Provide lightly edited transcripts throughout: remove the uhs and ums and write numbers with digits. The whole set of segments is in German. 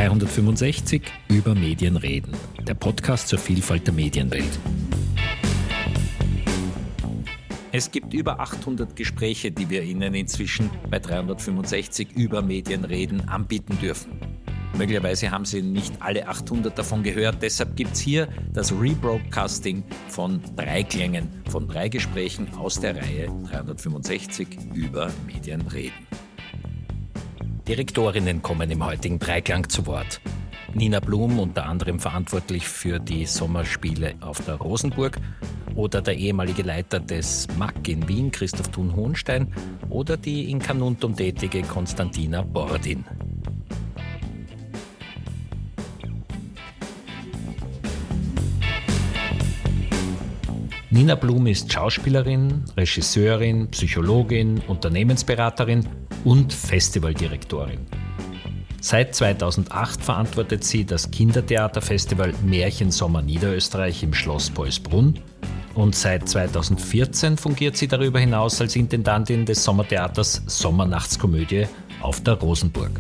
365 über Medien reden, der Podcast zur Vielfalt der Medienwelt. Es gibt über 800 Gespräche, die wir Ihnen inzwischen bei 365 über Medien reden anbieten dürfen. Möglicherweise haben Sie nicht alle 800 davon gehört, deshalb gibt es hier das Rebroadcasting von 3 Klängen, von 3 Gesprächen aus der Reihe 365 über Medien reden. Direktorinnen kommen im heutigen Dreiklang zu Wort. Nina Blum, unter anderem verantwortlich für die Sommerspiele auf der Rosenburg, oder der ehemalige Leiter des MAG in Wien, Christoph Thun-Hohenstein, oder die in Carnuntum tätige Konstantina Bordin. Nina Blum ist Schauspielerin, Regisseurin, Psychologin, Unternehmensberaterin und Festivaldirektorin. Seit 2008 verantwortet sie das Kindertheaterfestival Märchensommer Niederösterreich im Schloss Poilsbrunn und seit 2014 fungiert sie darüber hinaus als Intendantin des Sommertheaters Sommernachtskomödie auf der Rosenburg.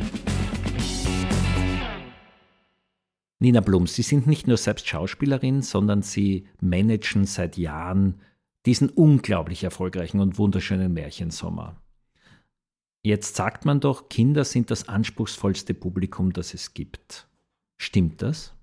Nina Blum, Sie sind nicht nur selbst Schauspielerin, sondern Sie managen seit Jahren diesen unglaublich erfolgreichen und wunderschönen Märchensommer. Jetzt sagt man doch, Kinder sind das anspruchsvollste Publikum, das es gibt. Stimmt das?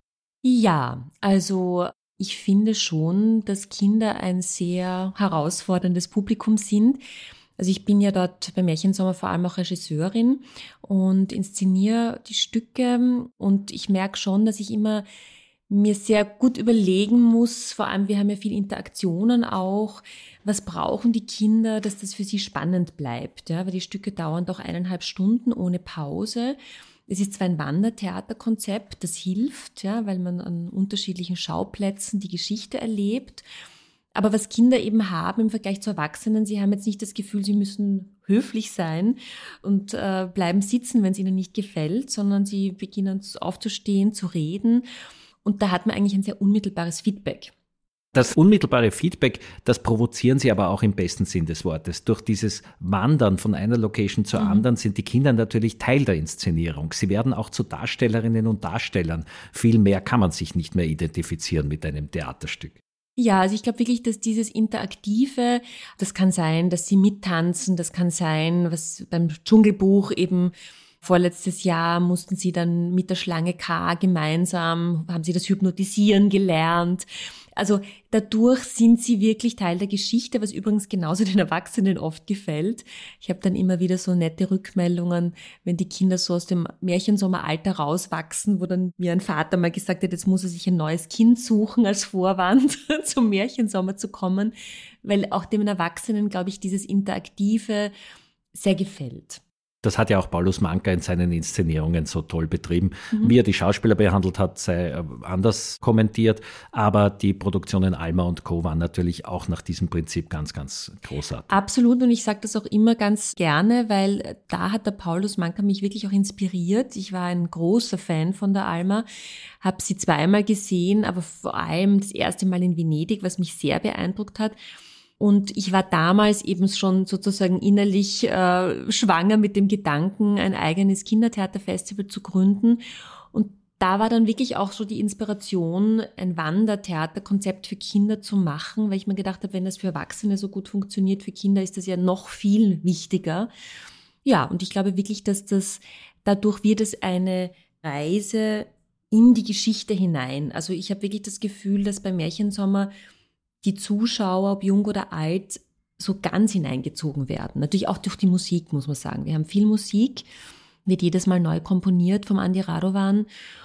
Ja, also ich finde schon, dass Kinder ein sehr herausforderndes Publikum sind. Also ich bin ja dort beim Märchensommer vor allem auch Regisseurin und inszeniere die Stücke und ich merke schon, dass ich immer mir sehr gut überlegen muss, vor allem wir haben ja viel Interaktionen auch, was brauchen die Kinder, dass das für sie spannend bleibt, ja, weil die Stücke dauern doch 1,5 Stunden ohne Pause. Es ist zwar ein Wandertheaterkonzept, das hilft, ja, weil man an unterschiedlichen Schauplätzen die Geschichte erlebt. Aber was Kinder eben haben im Vergleich zu Erwachsenen, sie haben jetzt nicht das Gefühl, sie müssen höflich sein und bleiben sitzen, wenn es ihnen nicht gefällt, sondern sie beginnen aufzustehen, zu reden. Und da hat man eigentlich ein sehr unmittelbares Feedback. Das unmittelbare Feedback, das provozieren Sie aber auch im besten Sinn des Wortes. Durch dieses Wandern von einer Location zur anderen sind die Kinder natürlich Teil der Inszenierung. Sie werden auch zu Darstellerinnen und Darstellern. Viel mehr kann man sich nicht mehr identifizieren mit einem Theaterstück. Ja, also ich glaube wirklich, dass dieses Interaktive, das kann sein, dass sie mittanzen, das kann sein, was beim Dschungelbuch eben vorletztes Jahr mussten sie dann mit der Schlange K gemeinsam, haben sie das Hypnotisieren gelernt. Also dadurch sind sie wirklich Teil der Geschichte, was übrigens genauso den Erwachsenen oft gefällt. Ich habe dann immer wieder so nette Rückmeldungen, wenn die Kinder so aus dem Märchensommeralter rauswachsen, wo dann mir ein Vater mal gesagt hat, jetzt muss er sich ein neues Kind suchen als Vorwand, zum Märchensommer zu kommen, weil auch dem Erwachsenen, glaube ich, dieses Interaktive sehr gefällt. Das hat ja auch Paulus Manka in seinen Inszenierungen so toll betrieben. Wie er die Schauspieler behandelt hat, sei anders kommentiert. Aber die Produktionen Alma und Co. waren natürlich auch nach diesem Prinzip ganz, ganz großartig. Absolut, und ich sage das auch immer ganz gerne, weil da hat der Paulus Manka mich wirklich auch inspiriert. Ich war ein großer Fan von der Alma, habe sie 2-mal gesehen, aber vor allem das erste Mal in Venedig, was mich sehr beeindruckt hat. Und ich war damals eben schon sozusagen innerlich schwanger mit dem Gedanken, ein eigenes Kindertheaterfestival zu gründen. Und da war dann wirklich auch so die Inspiration, ein Wandertheaterkonzept für Kinder zu machen, weil ich mir gedacht habe, wenn das für Erwachsene so gut funktioniert, für Kinder ist das ja noch viel wichtiger. Ja, und ich glaube wirklich, dass dadurch wird es eine Reise in die Geschichte hinein. Also ich habe wirklich das Gefühl, dass bei Märchensommer die Zuschauer, ob jung oder alt, so ganz hineingezogen werden. Natürlich auch durch die Musik, muss man sagen. Wir haben viel Musik, wird jedes Mal neu komponiert vom Andi Radovan.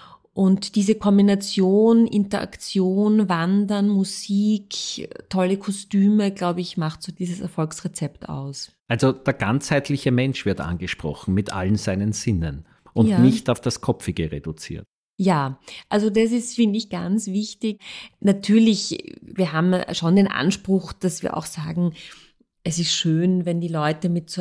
Und diese Kombination, Interaktion, Wandern, Musik, tolle Kostüme, glaube ich, macht so dieses Erfolgsrezept aus. Also der ganzheitliche Mensch wird angesprochen mit allen seinen Sinnen und nicht auf das Kopfige reduziert. Ja, also das ist, finde ich, ganz wichtig. Natürlich, wir haben schon den Anspruch, dass wir auch sagen, es ist schön, wenn die Leute mit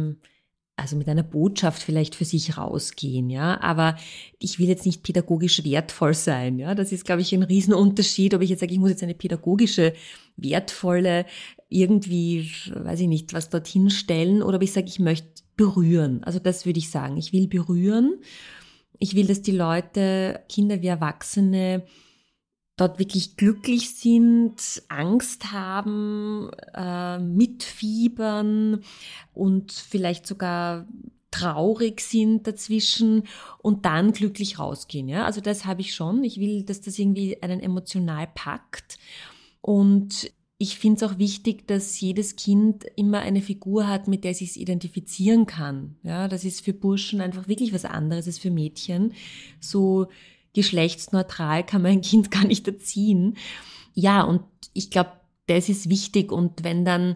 mit einer Botschaft vielleicht für sich rausgehen, ja. Aber ich will jetzt nicht pädagogisch wertvoll sein, ja. Das ist, glaube ich, ein Riesenunterschied, ob ich jetzt sage, ich muss jetzt eine pädagogische, wertvolle, irgendwie, weiß ich nicht, was dorthin stellen, oder ob ich sage, ich möchte berühren. Also das würde ich sagen. Ich will berühren. Ich will, dass die Leute, Kinder wie Erwachsene, dort wirklich glücklich sind, Angst haben, mitfiebern und vielleicht sogar traurig sind dazwischen und dann glücklich rausgehen. Ja? Also das habe ich schon. Ich will, dass das irgendwie einen emotional packt. Und ich finde es auch wichtig, dass jedes Kind immer eine Figur hat, mit der es sich identifizieren kann. Ja, das ist für Burschen einfach wirklich was anderes als für Mädchen. So geschlechtsneutral kann man ein Kind gar nicht erziehen. Ja, und ich glaube, das ist wichtig. Und wenn dann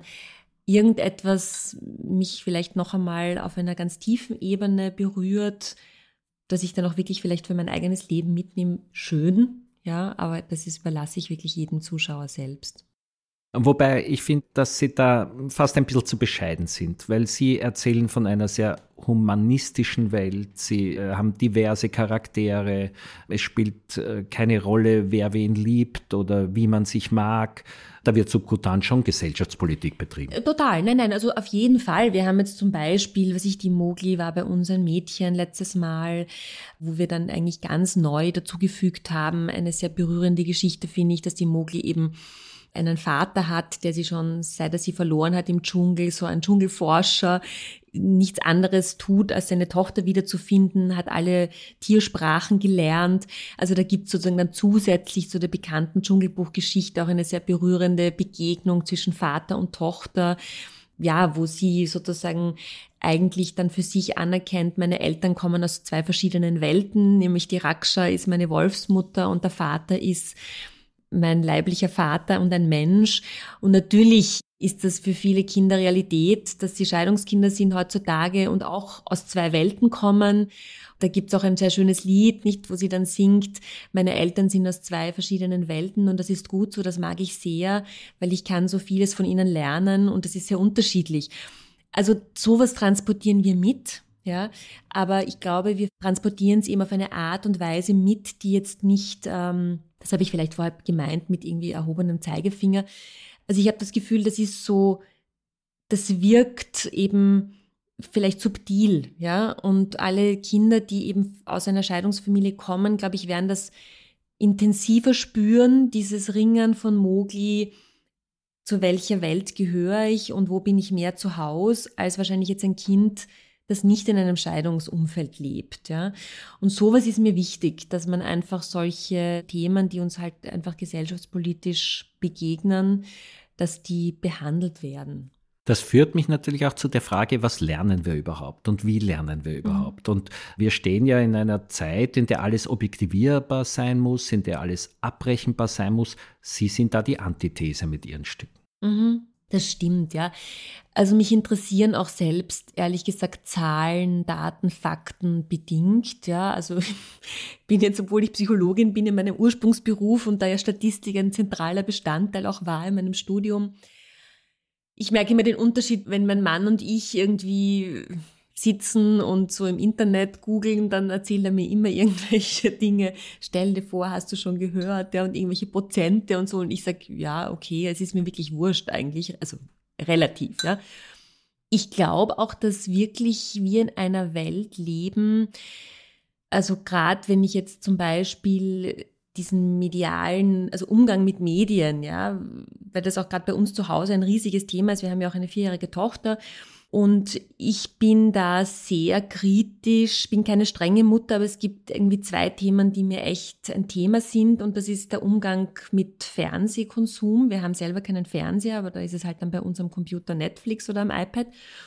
irgendetwas mich vielleicht noch einmal auf einer ganz tiefen Ebene berührt, dass ich dann auch wirklich vielleicht für mein eigenes Leben mitnehme, schön. Ja, aber das überlasse ich wirklich jedem Zuschauer selbst. Wobei ich finde, dass Sie da fast ein bisschen zu bescheiden sind, weil Sie erzählen von einer sehr humanistischen Welt. Sie haben diverse Charaktere. Es spielt keine Rolle, wer wen liebt oder wie man sich mag. Da wird subkutan schon Gesellschaftspolitik betrieben. Total, nein, also auf jeden Fall. Wir haben jetzt zum Beispiel, die Mowgli war bei uns ein Mädchen letztes Mal, wo wir dann eigentlich ganz neu dazugefügt haben. Eine sehr berührende Geschichte, finde ich, dass die Mowgli eben einen Vater hat, der sie schon, seit er sie verloren hat im Dschungel, so ein Dschungelforscher, nichts anderes tut, als seine Tochter wiederzufinden, hat alle Tiersprachen gelernt. Also da gibt es sozusagen dann zusätzlich zu der bekannten Dschungelbuchgeschichte auch eine sehr berührende Begegnung zwischen Vater und Tochter, ja, wo sie sozusagen eigentlich dann für sich anerkennt, meine Eltern kommen aus 2 verschiedenen Welten, nämlich die Raksha ist meine Wolfsmutter und der Vater ist mein leiblicher Vater und ein Mensch. Und natürlich ist das für viele Kinder Realität, dass sie Scheidungskinder sind heutzutage und auch aus 2 Welten kommen. Da gibt's auch ein sehr schönes Lied, nicht, wo sie dann singt, meine Eltern sind aus 2 verschiedenen Welten und das ist gut so, das mag ich sehr, weil ich kann so vieles von ihnen lernen und das ist sehr unterschiedlich. Also sowas transportieren wir mit. Ja, aber ich glaube, wir transportieren es eben auf eine Art und Weise mit, die jetzt nicht, das habe ich vielleicht vorher gemeint, mit irgendwie erhobenem Zeigefinger. Also ich habe das Gefühl, das ist so, das wirkt eben vielleicht subtil, ja. Und alle Kinder, die eben aus einer Scheidungsfamilie kommen, glaube ich, werden das intensiver spüren, dieses Ringen von Mowgli, zu welcher Welt gehöre ich und wo bin ich mehr zu Hause, als wahrscheinlich jetzt ein Kind, das nicht in einem Scheidungsumfeld lebt, ja. Und sowas ist mir wichtig, dass man einfach solche Themen, die uns halt einfach gesellschaftspolitisch begegnen, dass die behandelt werden. Das führt mich natürlich auch zu der Frage, was lernen wir überhaupt und wie lernen wir überhaupt? Und wir stehen ja in einer Zeit, in der alles objektivierbar sein muss, in der alles abrechenbar sein muss. Sie sind da die Antithese mit Ihren Stücken. Das stimmt, ja. Also mich interessieren auch selbst, ehrlich gesagt, Zahlen, Daten, Fakten bedingt, ja. Also ich bin jetzt, obwohl ich Psychologin bin, in meinem Ursprungsberuf und da ja Statistik ein zentraler Bestandteil auch war in meinem Studium. Ich merke immer den Unterschied, wenn mein Mann und ich irgendwie sitzen und so im Internet googeln, dann erzählt er mir immer irgendwelche Dinge. Stell dir vor, hast du schon gehört, ja, und irgendwelche Prozente und so. Und ich sage, ja, okay, es ist mir wirklich wurscht eigentlich, also relativ, ja. Ich glaube auch, dass wirklich wir in einer Welt leben, also gerade wenn ich jetzt zum Beispiel diesen medialen, also Umgang mit Medien, ja, weil das auch gerade bei uns zu Hause ein riesiges Thema ist. Wir haben ja auch eine 4-jährige Tochter und ich bin da sehr kritisch, bin keine strenge Mutter, aber es gibt irgendwie 2 Themen, die mir echt ein Thema sind und das ist der Umgang mit Fernsehkonsum. Wir haben selber keinen Fernseher, aber da ist es halt dann bei uns am Computer Netflix oder am iPad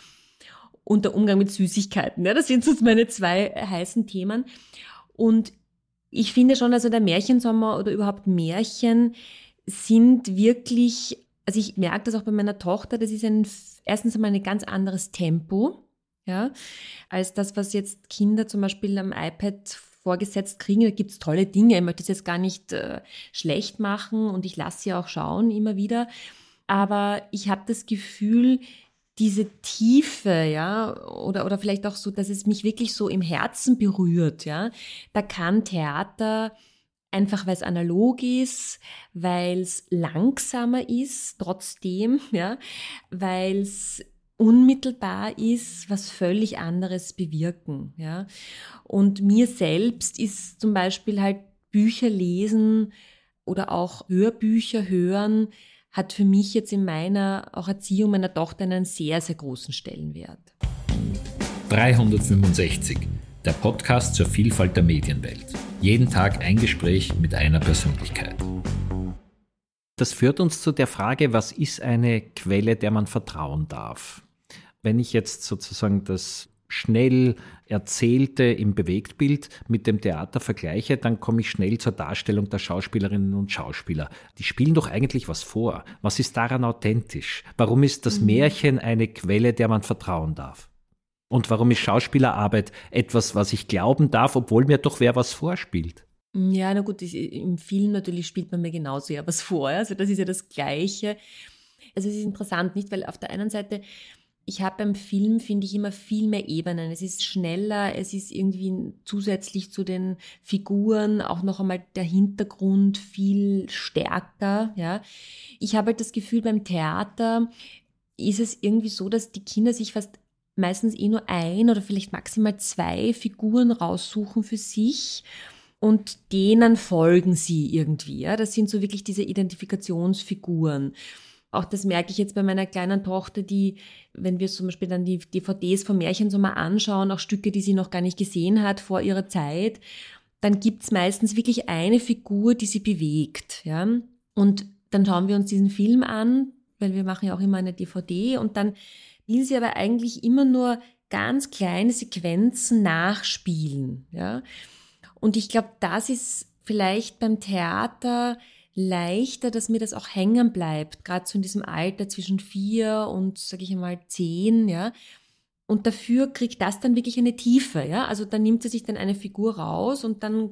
und der Umgang mit Süßigkeiten. Ja, das sind so meine 2 heißen Themen und ich finde schon, also der Märchensommer oder überhaupt Märchen sind wirklich, also ich merke das auch bei meiner Tochter, das ist erstens einmal ein ganz anderes Tempo, ja, als das, was jetzt Kinder zum Beispiel am iPad vorgesetzt kriegen. Da gibt's tolle Dinge, ich möchte das jetzt gar nicht schlecht machen und ich lasse sie auch schauen immer wieder, aber ich habe das Gefühl, diese Tiefe, ja, oder vielleicht auch so, dass es mich wirklich so im Herzen berührt, ja, da kann Theater einfach, weil es analog ist, weil es langsamer ist, trotzdem, ja, weil es unmittelbar ist, was völlig anderes bewirken. Ja? Und mir selbst ist zum Beispiel halt Bücher lesen oder auch Hörbücher hören, hat für mich jetzt in meiner auch Erziehung meiner Tochter einen sehr, sehr großen Stellenwert. 365, der Podcast zur Vielfalt der Medienwelt. Jeden Tag ein Gespräch mit einer Persönlichkeit. Das führt uns zu der Frage, was ist eine Quelle, der man vertrauen darf? Wenn ich jetzt sozusagen das schnell Erzählte im Bewegtbild mit dem Theater vergleiche, dann komme ich schnell zur Darstellung der Schauspielerinnen und Schauspieler. Die spielen doch eigentlich was vor. Was ist daran authentisch? Warum ist das Märchen eine Quelle, der man vertrauen darf? Und warum ist Schauspielerarbeit etwas, was ich glauben darf, obwohl mir doch wer was vorspielt? Ja, na gut, im Film natürlich spielt man mir genauso ja was vor. Also das ist ja das Gleiche. Also es ist interessant, nicht? Weil auf der einen Seite, ich habe beim Film, finde ich, immer viel mehr Ebenen. Es ist schneller, es ist irgendwie zusätzlich zu den Figuren auch noch einmal der Hintergrund viel stärker. Ja. Ich habe halt das Gefühl, beim Theater ist es irgendwie so, dass die Kinder sich fast meistens nur ein oder vielleicht maximal 2 Figuren raussuchen für sich und denen folgen sie irgendwie. Ja? Das sind so wirklich diese Identifikationsfiguren. Auch das merke ich jetzt bei meiner kleinen Tochter, die, wenn wir zum Beispiel dann die DVDs vom Märchensommer anschauen, auch Stücke, die sie noch gar nicht gesehen hat vor ihrer Zeit, dann gibt's meistens wirklich eine Figur, die sie bewegt. Ja? Und dann schauen wir uns diesen Film an, weil wir machen ja auch immer eine DVD und dann will sie aber eigentlich immer nur ganz kleine Sequenzen nachspielen. Ja? Und ich glaube, das ist vielleicht beim Theater leichter, dass mir das auch hängen bleibt, gerade so in diesem Alter zwischen 4 und, sage ich einmal, 10, ja. Und dafür kriegt das dann wirklich eine Tiefe, ja. Also dann nimmt sie sich dann eine Figur raus und dann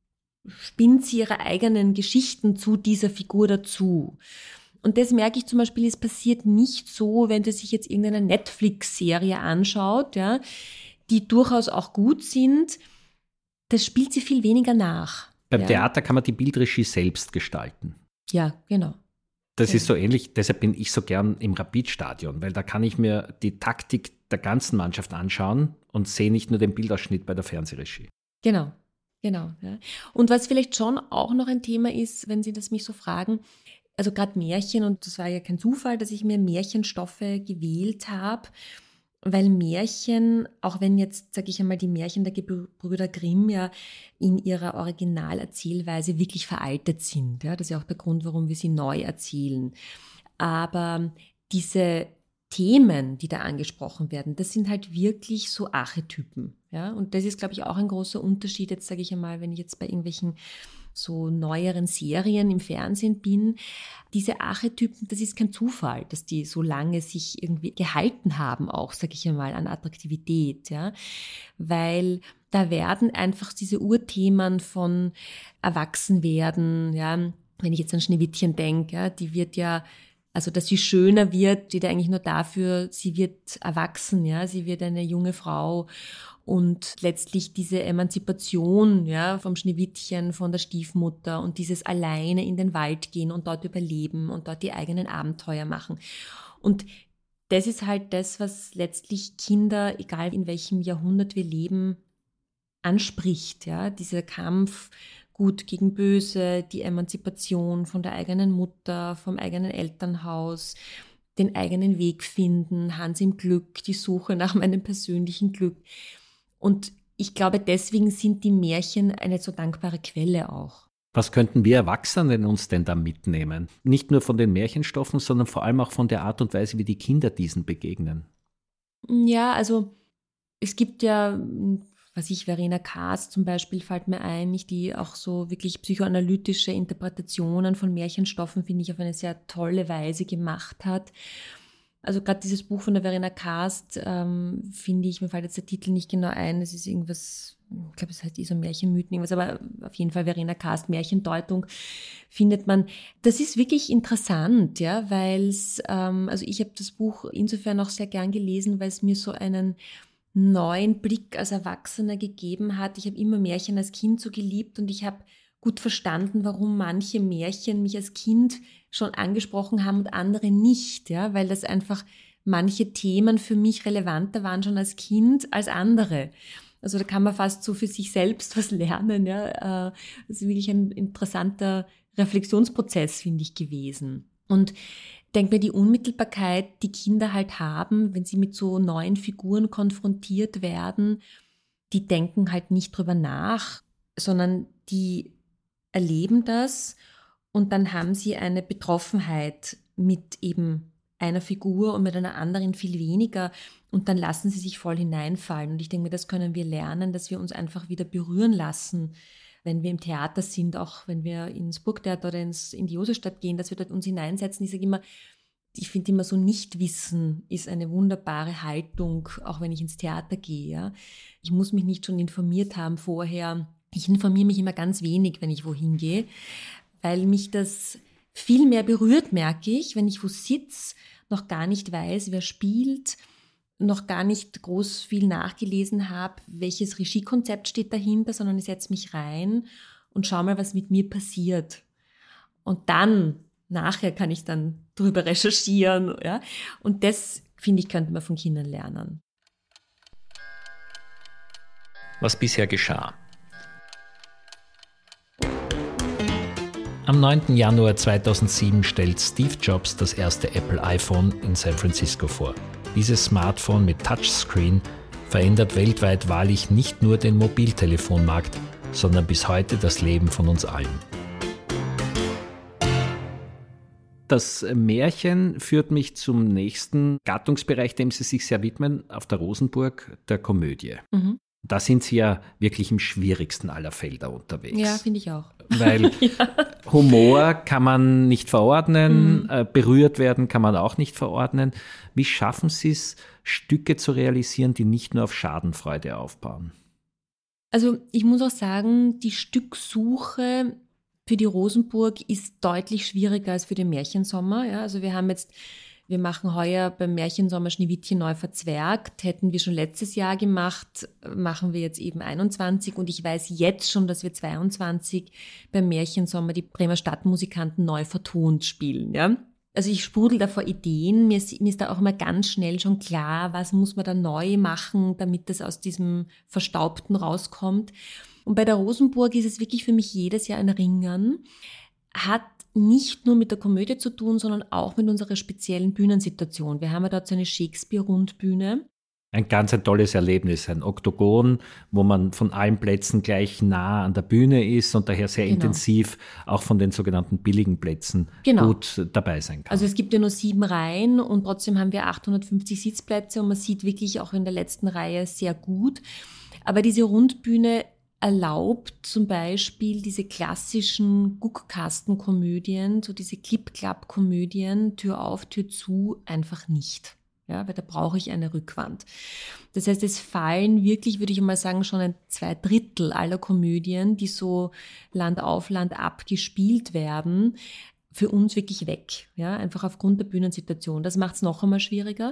spinnt sie ihre eigenen Geschichten zu dieser Figur dazu. Und das merke ich zum Beispiel, es passiert nicht so, wenn sie sich jetzt irgendeine Netflix-Serie anschaut, ja, die durchaus auch gut sind. Das spielt sie viel weniger nach. Beim Theater kann man die Bildregie selbst gestalten. Ja, genau. Das ist so ähnlich, deshalb bin ich so gern im Rapid-Stadion, weil da kann ich mir die Taktik der ganzen Mannschaft anschauen und sehe nicht nur den Bildausschnitt bei der Fernsehregie. Genau. Ja. Und was vielleicht schon auch noch ein Thema ist, wenn Sie das mich so fragen, also gerade Märchen, und das war ja kein Zufall, dass ich mir Märchenstoffe gewählt habe, weil Märchen, auch wenn jetzt, sage ich einmal, die Märchen der Gebrüder Grimm ja in ihrer Originalerzählweise wirklich veraltet sind. Ja, das ist ja auch der Grund, warum wir sie neu erzählen. Aber diese Themen, die da angesprochen werden, das sind halt wirklich so Archetypen. Ja, und das ist, glaube ich, auch ein großer Unterschied, jetzt sage ich einmal, wenn ich jetzt bei irgendwelchen so neueren Serien im Fernsehen bin, diese Archetypen, das ist kein Zufall, dass die so lange sich irgendwie gehalten haben, auch, sage ich einmal, an Attraktivität, ja, weil da werden einfach diese Urthemen von Erwachsenwerden, ja, wenn ich jetzt an Schneewittchen denke, ja, die wird ja, also dass sie schöner wird, steht ja eigentlich nur dafür, sie wird erwachsen, ja, sie wird eine junge Frau. Und letztlich diese Emanzipation, ja, vom Schneewittchen, von der Stiefmutter und dieses alleine in den Wald gehen und dort überleben und dort die eigenen Abenteuer machen. Und das ist halt das, was letztlich Kinder, egal in welchem Jahrhundert wir leben, anspricht, ja, dieser Kampf Gut gegen Böse, die Emanzipation von der eigenen Mutter, vom eigenen Elternhaus, den eigenen Weg finden, Hans im Glück, die Suche nach meinem persönlichen Glück. Und ich glaube, deswegen sind die Märchen eine so dankbare Quelle auch. Was könnten wir Erwachsenen uns denn da mitnehmen? Nicht nur von den Märchenstoffen, sondern vor allem auch von der Art und Weise, wie die Kinder diesen begegnen. Ja, also es gibt ja, Verena Kaas zum Beispiel fällt mir ein, die auch so wirklich psychoanalytische Interpretationen von Märchenstoffen, finde ich, auf eine sehr tolle Weise gemacht hat. Also gerade dieses Buch von der Verena Kast, finde ich, mir fällt jetzt der Titel nicht genau ein, es ist irgendwas, ich glaube, es heißt so Märchenmythen, irgendwas, aber auf jeden Fall Verena Kast, Märchendeutung, findet man. Das ist wirklich interessant, ja, weil es, also ich habe das Buch insofern auch sehr gern gelesen, weil es mir so einen neuen Blick als Erwachsener gegeben hat. Ich habe immer Märchen als Kind so geliebt und ich habe gut verstanden, warum manche Märchen mich als Kind schon angesprochen haben und andere nicht, ja, weil das einfach manche Themen für mich relevanter waren schon als Kind als andere. Also da kann man fast so für sich selbst was lernen. Ja. Das ist wirklich ein interessanter Reflexionsprozess, finde ich, gewesen. Und ich denke mir, die Unmittelbarkeit, die Kinder halt haben, wenn sie mit so neuen Figuren konfrontiert werden, die denken halt nicht drüber nach, sondern die erleben das und dann haben sie eine Betroffenheit mit eben einer Figur und mit einer anderen viel weniger und dann lassen sie sich voll hineinfallen. Und ich denke mir, das können wir lernen, dass wir uns einfach wieder berühren lassen, wenn wir im Theater sind, auch wenn wir ins Burgtheater oder in die Josefstadt gehen, dass wir dort uns hineinsetzen. Ich finde immer so, Nichtwissen ist eine wunderbare Haltung, auch wenn ich ins Theater gehe. Ja. Ich muss mich nicht schon informiert haben vorher. Ich informiere mich immer ganz wenig, wenn ich wohin gehe, weil mich das viel mehr berührt, merke ich, wenn ich wo sitze, noch gar nicht weiß, wer spielt, noch gar nicht groß viel nachgelesen habe, welches Regiekonzept steht dahinter, sondern ich setze mich rein und schaue mal, was mit mir passiert. Und dann, nachher kann ich dann drüber recherchieren. Ja? Und das, finde ich, könnte man von Kindern lernen. Was bisher geschah. Am 9. Januar 2007 stellt Steve Jobs das erste Apple iPhone in San Francisco vor. Dieses Smartphone mit Touchscreen verändert weltweit wahrlich nicht nur den Mobiltelefonmarkt, sondern bis heute das Leben von uns allen. Das Märchen führt mich zum nächsten Gattungsbereich, dem Sie sich sehr widmen, auf der Rosenburg, der Komödie. Mhm. Da sind Sie ja wirklich im schwierigsten aller Felder unterwegs. Ja, finde ich auch. Weil Humor kann man nicht verordnen, berührt werden kann man auch nicht verordnen. Wie schaffen Sie es, Stücke zu realisieren, die nicht nur auf Schadenfreude aufbauen? Also ich muss auch sagen, die Stücksuche für die Rosenburg ist deutlich schwieriger als für den Märchensommer. Ja, also wir machen heuer beim Märchensommer Schneewittchen neu verzwergt. Hätten wir schon letztes Jahr gemacht, machen wir jetzt eben 21. Und ich weiß jetzt schon, dass wir 22 beim Märchensommer die Bremer Stadtmusikanten neu vertont spielen. Ja? Also ich sprudel da vor Ideen. Mir ist da auch immer ganz schnell schon klar, was muss man da neu machen, damit das aus diesem Verstaubten rauskommt. Und bei der Rosenburg ist es wirklich für mich jedes Jahr ein Ringern. Hat nicht nur mit der Komödie zu tun, sondern auch mit unserer speziellen Bühnensituation. Wir haben ja dort so eine Shakespeare-Rundbühne. Ein ganz tolles Erlebnis, ein Oktogon, wo man von allen Plätzen gleich nah an der Bühne ist und daher sehr intensiv auch von den sogenannten billigen Plätzen gut dabei sein kann. Also es gibt ja nur 7 Reihen und trotzdem haben wir 850 Sitzplätze und man sieht wirklich auch in der letzten Reihe sehr gut. Aber diese Rundbühne erlaubt zum Beispiel diese klassischen Guckkastenkomödien, so diese Clip-Clap-Komödien, Tür auf, Tür zu, einfach nicht. Ja, weil da brauche ich eine Rückwand. Das heißt, es fallen wirklich, würde ich mal sagen, schon 2/3 aller Komödien, die so Land auf, Land ab gespielt werden, für uns wirklich weg. Ja, einfach aufgrund der Bühnensituation. Das macht es noch einmal schwieriger.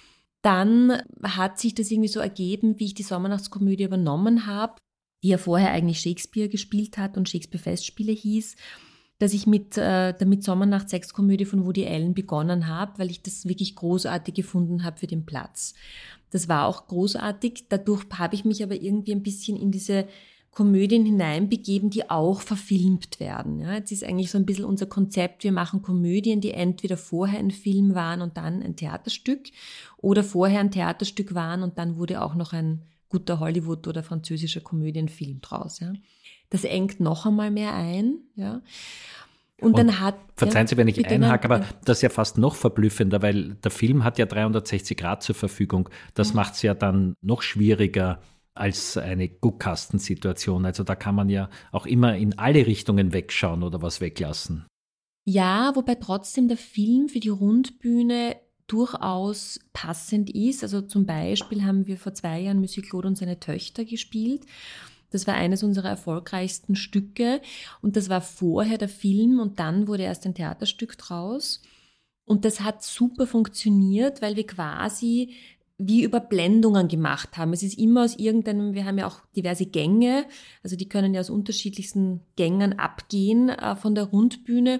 Dann hat sich das irgendwie so ergeben, wie ich die Sommernachtskomödie übernommen habe, die ja vorher eigentlich Shakespeare gespielt hat und Shakespeare-Festspiele hieß, dass ich mit der Mittsommernacht-6-Komödie von Woody Allen begonnen habe, weil ich das wirklich großartig gefunden habe für den Platz. Das war auch großartig. Dadurch habe ich mich aber irgendwie ein bisschen in diese Komödien hineinbegeben, die auch verfilmt werden. Ja, jetzt ist eigentlich so ein bisschen unser Konzept, wir machen Komödien, die entweder vorher ein Film waren und dann ein Theaterstück oder vorher ein Theaterstück waren und dann wurde auch noch ein guter Hollywood- oder französischer Komödienfilm draus. Ja. Das engt noch einmal mehr ein. Ja. Und dann verzeihen Sie, wenn ich einhake, aber das ist ja fast noch verblüffender, weil der Film hat ja 360 Grad zur Verfügung. Das macht es ja dann noch schwieriger als eine Guckkastensituation. Also da kann man ja auch immer in alle Richtungen wegschauen oder was weglassen. Ja, wobei trotzdem der Film für die Rundbühne durchaus passend ist. Also zum Beispiel haben wir vor 2 Jahren Monsieur Claude und seine Töchter gespielt. Das war eines unserer erfolgreichsten Stücke und das war vorher der Film und dann wurde erst ein Theaterstück draus. Und das hat super funktioniert, weil wir quasi wie Überblendungen gemacht haben. Es ist immer aus irgendeinem, wir haben ja auch diverse Gänge, also die können ja aus unterschiedlichsten Gängen abgehen von der Rundbühne.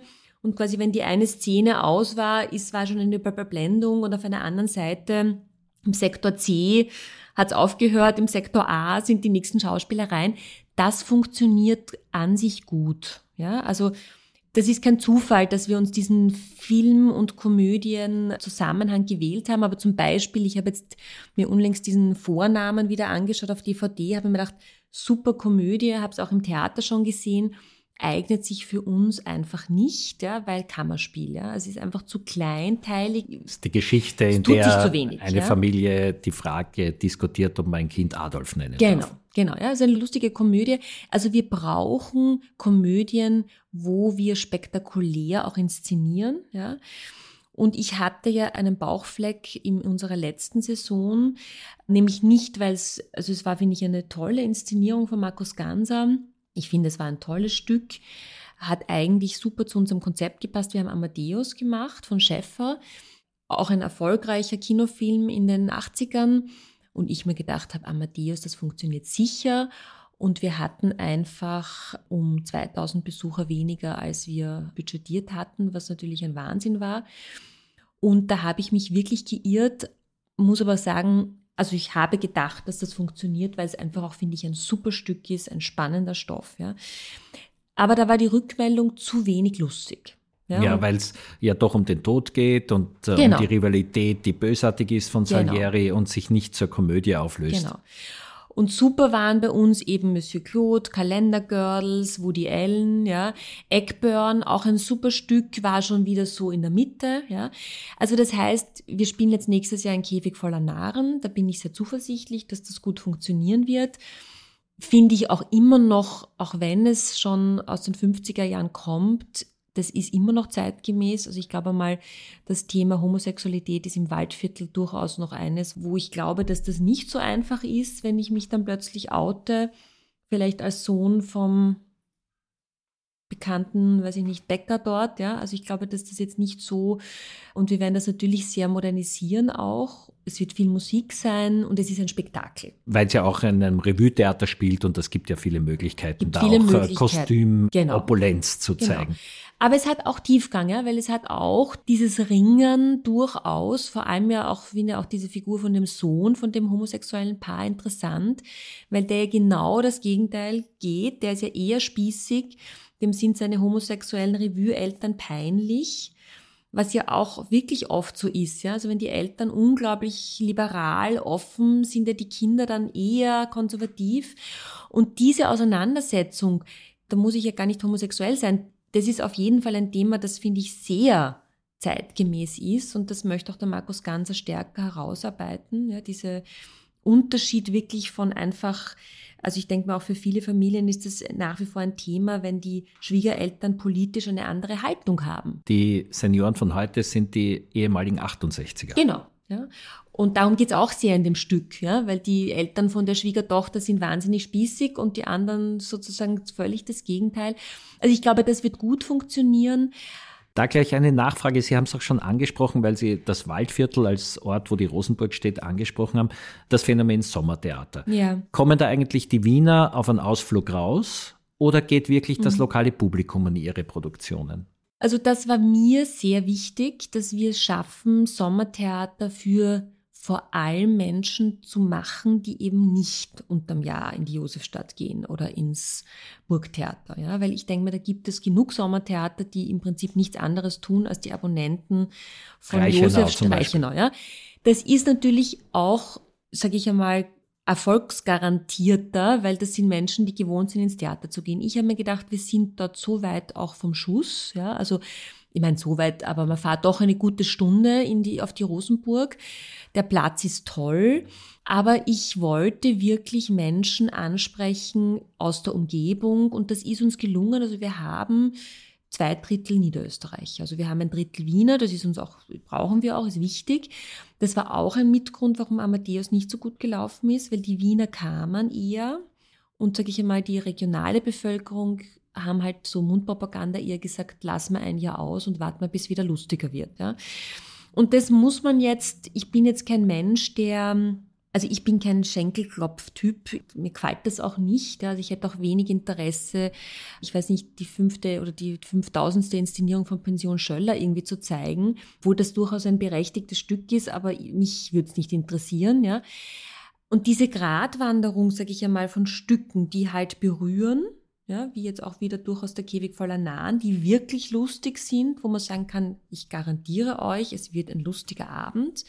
Und quasi, wenn die eine Szene aus war, war schon eine Überblendung und auf einer anderen Seite im Sektor C hat es aufgehört, im Sektor A sind die nächsten Schauspieler rein. Das funktioniert an sich gut. Ja, also das ist kein Zufall, dass wir uns diesen Film- und Komödien-Zusammenhang gewählt haben. Aber zum Beispiel, ich habe jetzt mir unlängst diesen Vornamen wieder angeschaut auf DVD, habe mir gedacht, super Komödie, habe es auch im Theater schon gesehen, eignet sich für uns einfach nicht, ja, weil Kammerspiel, ja, es ist einfach zu kleinteilig. Das ist die Geschichte, in der eine Familie die Frage diskutiert, ob man ein Kind Adolf nennen darf. Genau, ja, also eine lustige Komödie. Also wir brauchen Komödien, wo wir spektakulär auch inszenieren, ja. Und ich hatte ja einen Bauchfleck in unserer letzten Saison, nämlich nicht, weil es war, finde ich, eine tolle Inszenierung von Markus Ganser. Ich finde, es war ein tolles Stück, hat eigentlich super zu unserem Konzept gepasst. Wir haben Amadeus gemacht von Schäffer, auch ein erfolgreicher Kinofilm in den 80ern. Und ich mir gedacht habe, Amadeus, das funktioniert sicher. Und wir hatten einfach um 2000 Besucher weniger, als wir budgetiert hatten, was natürlich ein Wahnsinn war. Und da habe ich mich wirklich geirrt, muss aber sagen, also ich habe gedacht, dass das funktioniert, weil es einfach auch, finde ich, ein super Stück ist, ein spannender Stoff. Ja. Aber da war die Rückmeldung zu wenig lustig. Ja, weil es ja doch um den Tod geht und um die Rivalität, die bösartig ist von Salieri und sich nicht zur Komödie auflöst. Genau. Und super waren bei uns eben Monsieur Claude, Kalendergirls, Woody Allen, ja, Eggburn, auch ein super Stück, war schon wieder so in der Mitte, ja. Also das heißt, wir spielen jetzt nächstes Jahr ein Käfig voller Narren, da bin ich sehr zuversichtlich, dass das gut funktionieren wird. Finde ich auch immer noch, auch wenn es schon aus den 50er Jahren kommt, das ist immer noch zeitgemäß. Also ich glaube mal, das Thema Homosexualität ist im Waldviertel durchaus noch eines, wo ich glaube, dass das nicht so einfach ist, wenn ich mich dann plötzlich oute, vielleicht als Sohn vom bekannten, weiß ich nicht, Bäcker dort. Ja, also ich glaube, dass das jetzt nicht so, und wir werden das natürlich sehr modernisieren auch. Es wird viel Musik sein und es ist ein Spektakel. Weil es ja auch in einem Revue-Theater spielt und es gibt ja viele Möglichkeiten, da auch Kostüm-Opulenz zu zeigen. Aber es hat auch Tiefgang, ja, weil es hat auch dieses Ringen durchaus, vor allem ja auch, finde ich auch diese Figur von dem Sohn, von dem homosexuellen Paar interessant, weil der ja genau das Gegenteil geht, der ist ja eher spießig, dem sind seine homosexuellen Revue-Eltern peinlich, was ja auch wirklich oft so ist, ja, also wenn die Eltern unglaublich liberal, offen, sind ja die Kinder dann eher konservativ und diese Auseinandersetzung, da muss ich ja gar nicht homosexuell sein, das ist auf jeden Fall ein Thema, das, finde ich, sehr zeitgemäß ist und das möchte auch der Markus Ganser stärker herausarbeiten. Ja, dieser Unterschied wirklich von einfach, also ich denke mal auch für viele Familien ist das nach wie vor ein Thema, wenn die Schwiegereltern politisch eine andere Haltung haben. Die Senioren von heute sind die ehemaligen 68er. Genau. Ja. Und darum geht's auch sehr in dem Stück, ja, weil die Eltern von der Schwiegertochter sind wahnsinnig spießig und die anderen sozusagen völlig das Gegenteil. Also ich glaube, das wird gut funktionieren. Da gleich eine Nachfrage. Sie haben es auch schon angesprochen, weil Sie das Waldviertel als Ort, wo die Rosenburg steht, angesprochen haben. Das Phänomen Sommertheater. Ja. Kommen da eigentlich die Wiener auf einen Ausflug raus oder geht wirklich das lokale Publikum an ihre Produktionen? Also das war mir sehr wichtig, dass wir es schaffen, Sommertheater für vor allem Menschen zu machen, die eben nicht unterm Jahr in die Josefstadt gehen oder ins Burgtheater. Ja? Weil ich denke mir, da gibt es genug Sommertheater, die im Prinzip nichts anderes tun, als die Abonnenten von Reichenau. Ja? Das ist natürlich auch, sage ich einmal, erfolgsgarantierter, weil das sind Menschen, die gewohnt sind, ins Theater zu gehen. Ich habe mir gedacht, wir sind dort so weit auch vom Schuss, ja, also ich meine so weit, aber man fährt doch eine gute Stunde auf die Rosenburg. Der Platz ist toll, aber ich wollte wirklich Menschen ansprechen aus der Umgebung und das ist uns gelungen. Also wir haben 2/3 Niederösterreich. Also wir haben 1/3 Wiener, das ist uns auch, brauchen wir auch, ist wichtig. Das war auch ein Mitgrund, warum Amadeus nicht so gut gelaufen ist, weil die Wiener kamen eher und, sage ich einmal, die regionale Bevölkerung haben halt so Mundpropaganda eher gesagt, lass mal ein Jahr aus und warte mal, bis wieder lustiger wird. Ja. Und das muss man jetzt, ich bin jetzt kein Mensch, der Also ich bin kein Schenkelklopf-Typ, mir gefällt das auch nicht. Also ich hätte auch wenig Interesse, ich weiß nicht, die 5. oder die 5000. Inszenierung von Pension Schöller irgendwie zu zeigen, wo das durchaus ein berechtigtes Stück ist, aber mich würde es nicht interessieren. Ja. Und diese Gratwanderung, sage ich einmal, von Stücken, die halt berühren, ja, wie jetzt auch wieder durchaus der Käfig voller Nahen, die wirklich lustig sind, wo man sagen kann, ich garantiere euch, es wird ein lustiger Abend.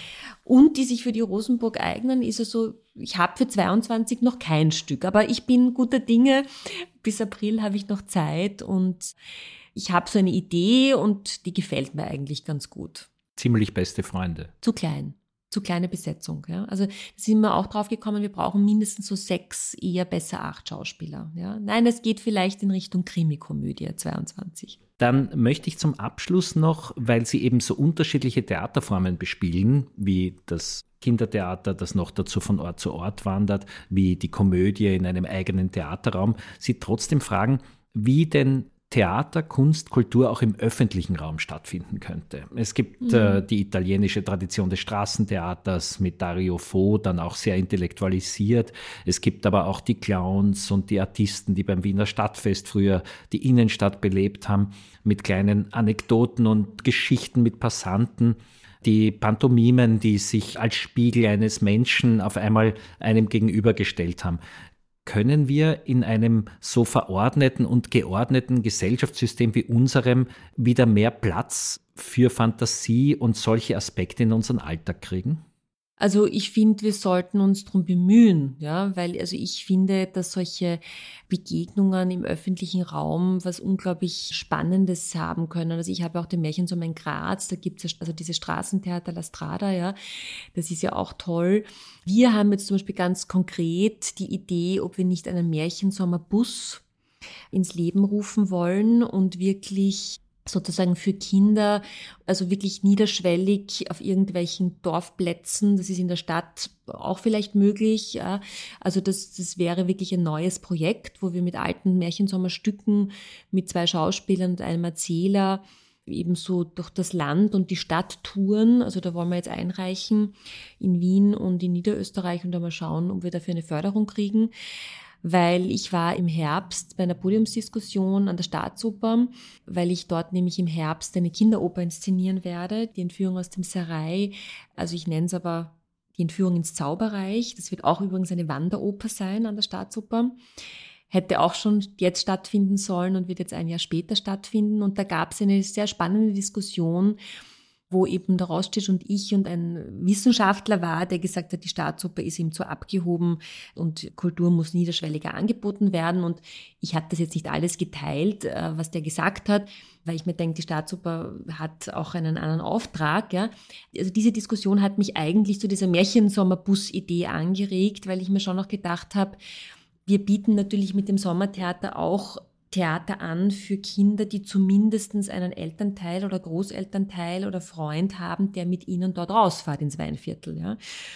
Und die sich für die Rosenburg eignen, ist also, ich habe für 22 noch kein Stück, aber ich bin guter Dinge. Bis April habe ich noch Zeit und ich habe so eine Idee und die gefällt mir eigentlich ganz gut. Ziemlich beste Freunde. Zu kleine Besetzung. Ja. Also da sind wir auch drauf gekommen, wir brauchen mindestens so 6, eher besser 8 Schauspieler. Ja. Nein, es geht vielleicht in Richtung Krimikomödie 22. Dann möchte ich zum Abschluss noch, weil Sie eben so unterschiedliche Theaterformen bespielen, wie das Kindertheater, das noch dazu von Ort zu Ort wandert, wie die Komödie in einem eigenen Theaterraum, Sie trotzdem fragen, wie denn Theater, Kunst, Kultur auch im öffentlichen Raum stattfinden könnte. Es gibt die italienische Tradition des Straßentheaters mit Dario Fo, dann auch sehr intellektualisiert. Es gibt aber auch die Clowns und die Artisten, die beim Wiener Stadtfest früher die Innenstadt belebt haben, mit kleinen Anekdoten und Geschichten mit Passanten. Die Pantomimen, die sich als Spiegel eines Menschen auf einmal einem gegenübergestellt haben. Können wir in einem so verordneten und geordneten Gesellschaftssystem wie unserem wieder mehr Platz für Fantasie und solche Aspekte in unseren Alltag kriegen? Also ich finde, wir sollten uns darum bemühen, ja, weil also ich finde, dass solche Begegnungen im öffentlichen Raum was unglaublich Spannendes haben können. Also ich habe auch den Märchensommer in Graz, da gibt es also dieses Straßentheater La Strada, ja, das ist ja auch toll. Wir haben jetzt zum Beispiel ganz konkret die Idee, ob wir nicht einen Märchensommerbus ins Leben rufen wollen und wirklich sozusagen für Kinder, also wirklich niederschwellig auf irgendwelchen Dorfplätzen, das ist in der Stadt auch vielleicht möglich. Ja. Also das wäre wirklich ein neues Projekt, wo wir mit alten Märchensommerstücken, mit 2 Schauspielern und einem Erzähler ebenso durch das Land und die Stadt touren. Also da wollen wir jetzt einreichen in Wien und in Niederösterreich und dann mal schauen, ob wir dafür eine Förderung kriegen. Weil ich war im Herbst bei einer Podiumsdiskussion an der Staatsoper, weil ich dort nämlich im Herbst eine Kinderoper inszenieren werde, die Entführung aus dem Serail. Also ich nenne es aber die Entführung ins Zauberreich. Das wird auch übrigens eine Wanderoper sein an der Staatsoper. Hätte auch schon jetzt stattfinden sollen und wird jetzt ein Jahr später stattfinden. Und da gab es eine sehr spannende Diskussion, wo eben der Rostitsch und ich und ein Wissenschaftler war, der gesagt hat, die Staatsoper ist ihm zu abgehoben und Kultur muss niederschwelliger angeboten werden. Und ich habe das jetzt nicht alles geteilt, was der gesagt hat, weil ich mir denke, die Staatsoper hat auch einen anderen Auftrag. Ja. Also diese Diskussion hat mich eigentlich zu dieser Märchensommerbus-Idee angeregt, weil ich mir schon noch gedacht habe, wir bieten natürlich mit dem Sommertheater auch Theater an für Kinder, die zumindest einen Elternteil oder Großelternteil oder Freund haben, der mit ihnen dort rausfährt ins Weinviertel. Ja.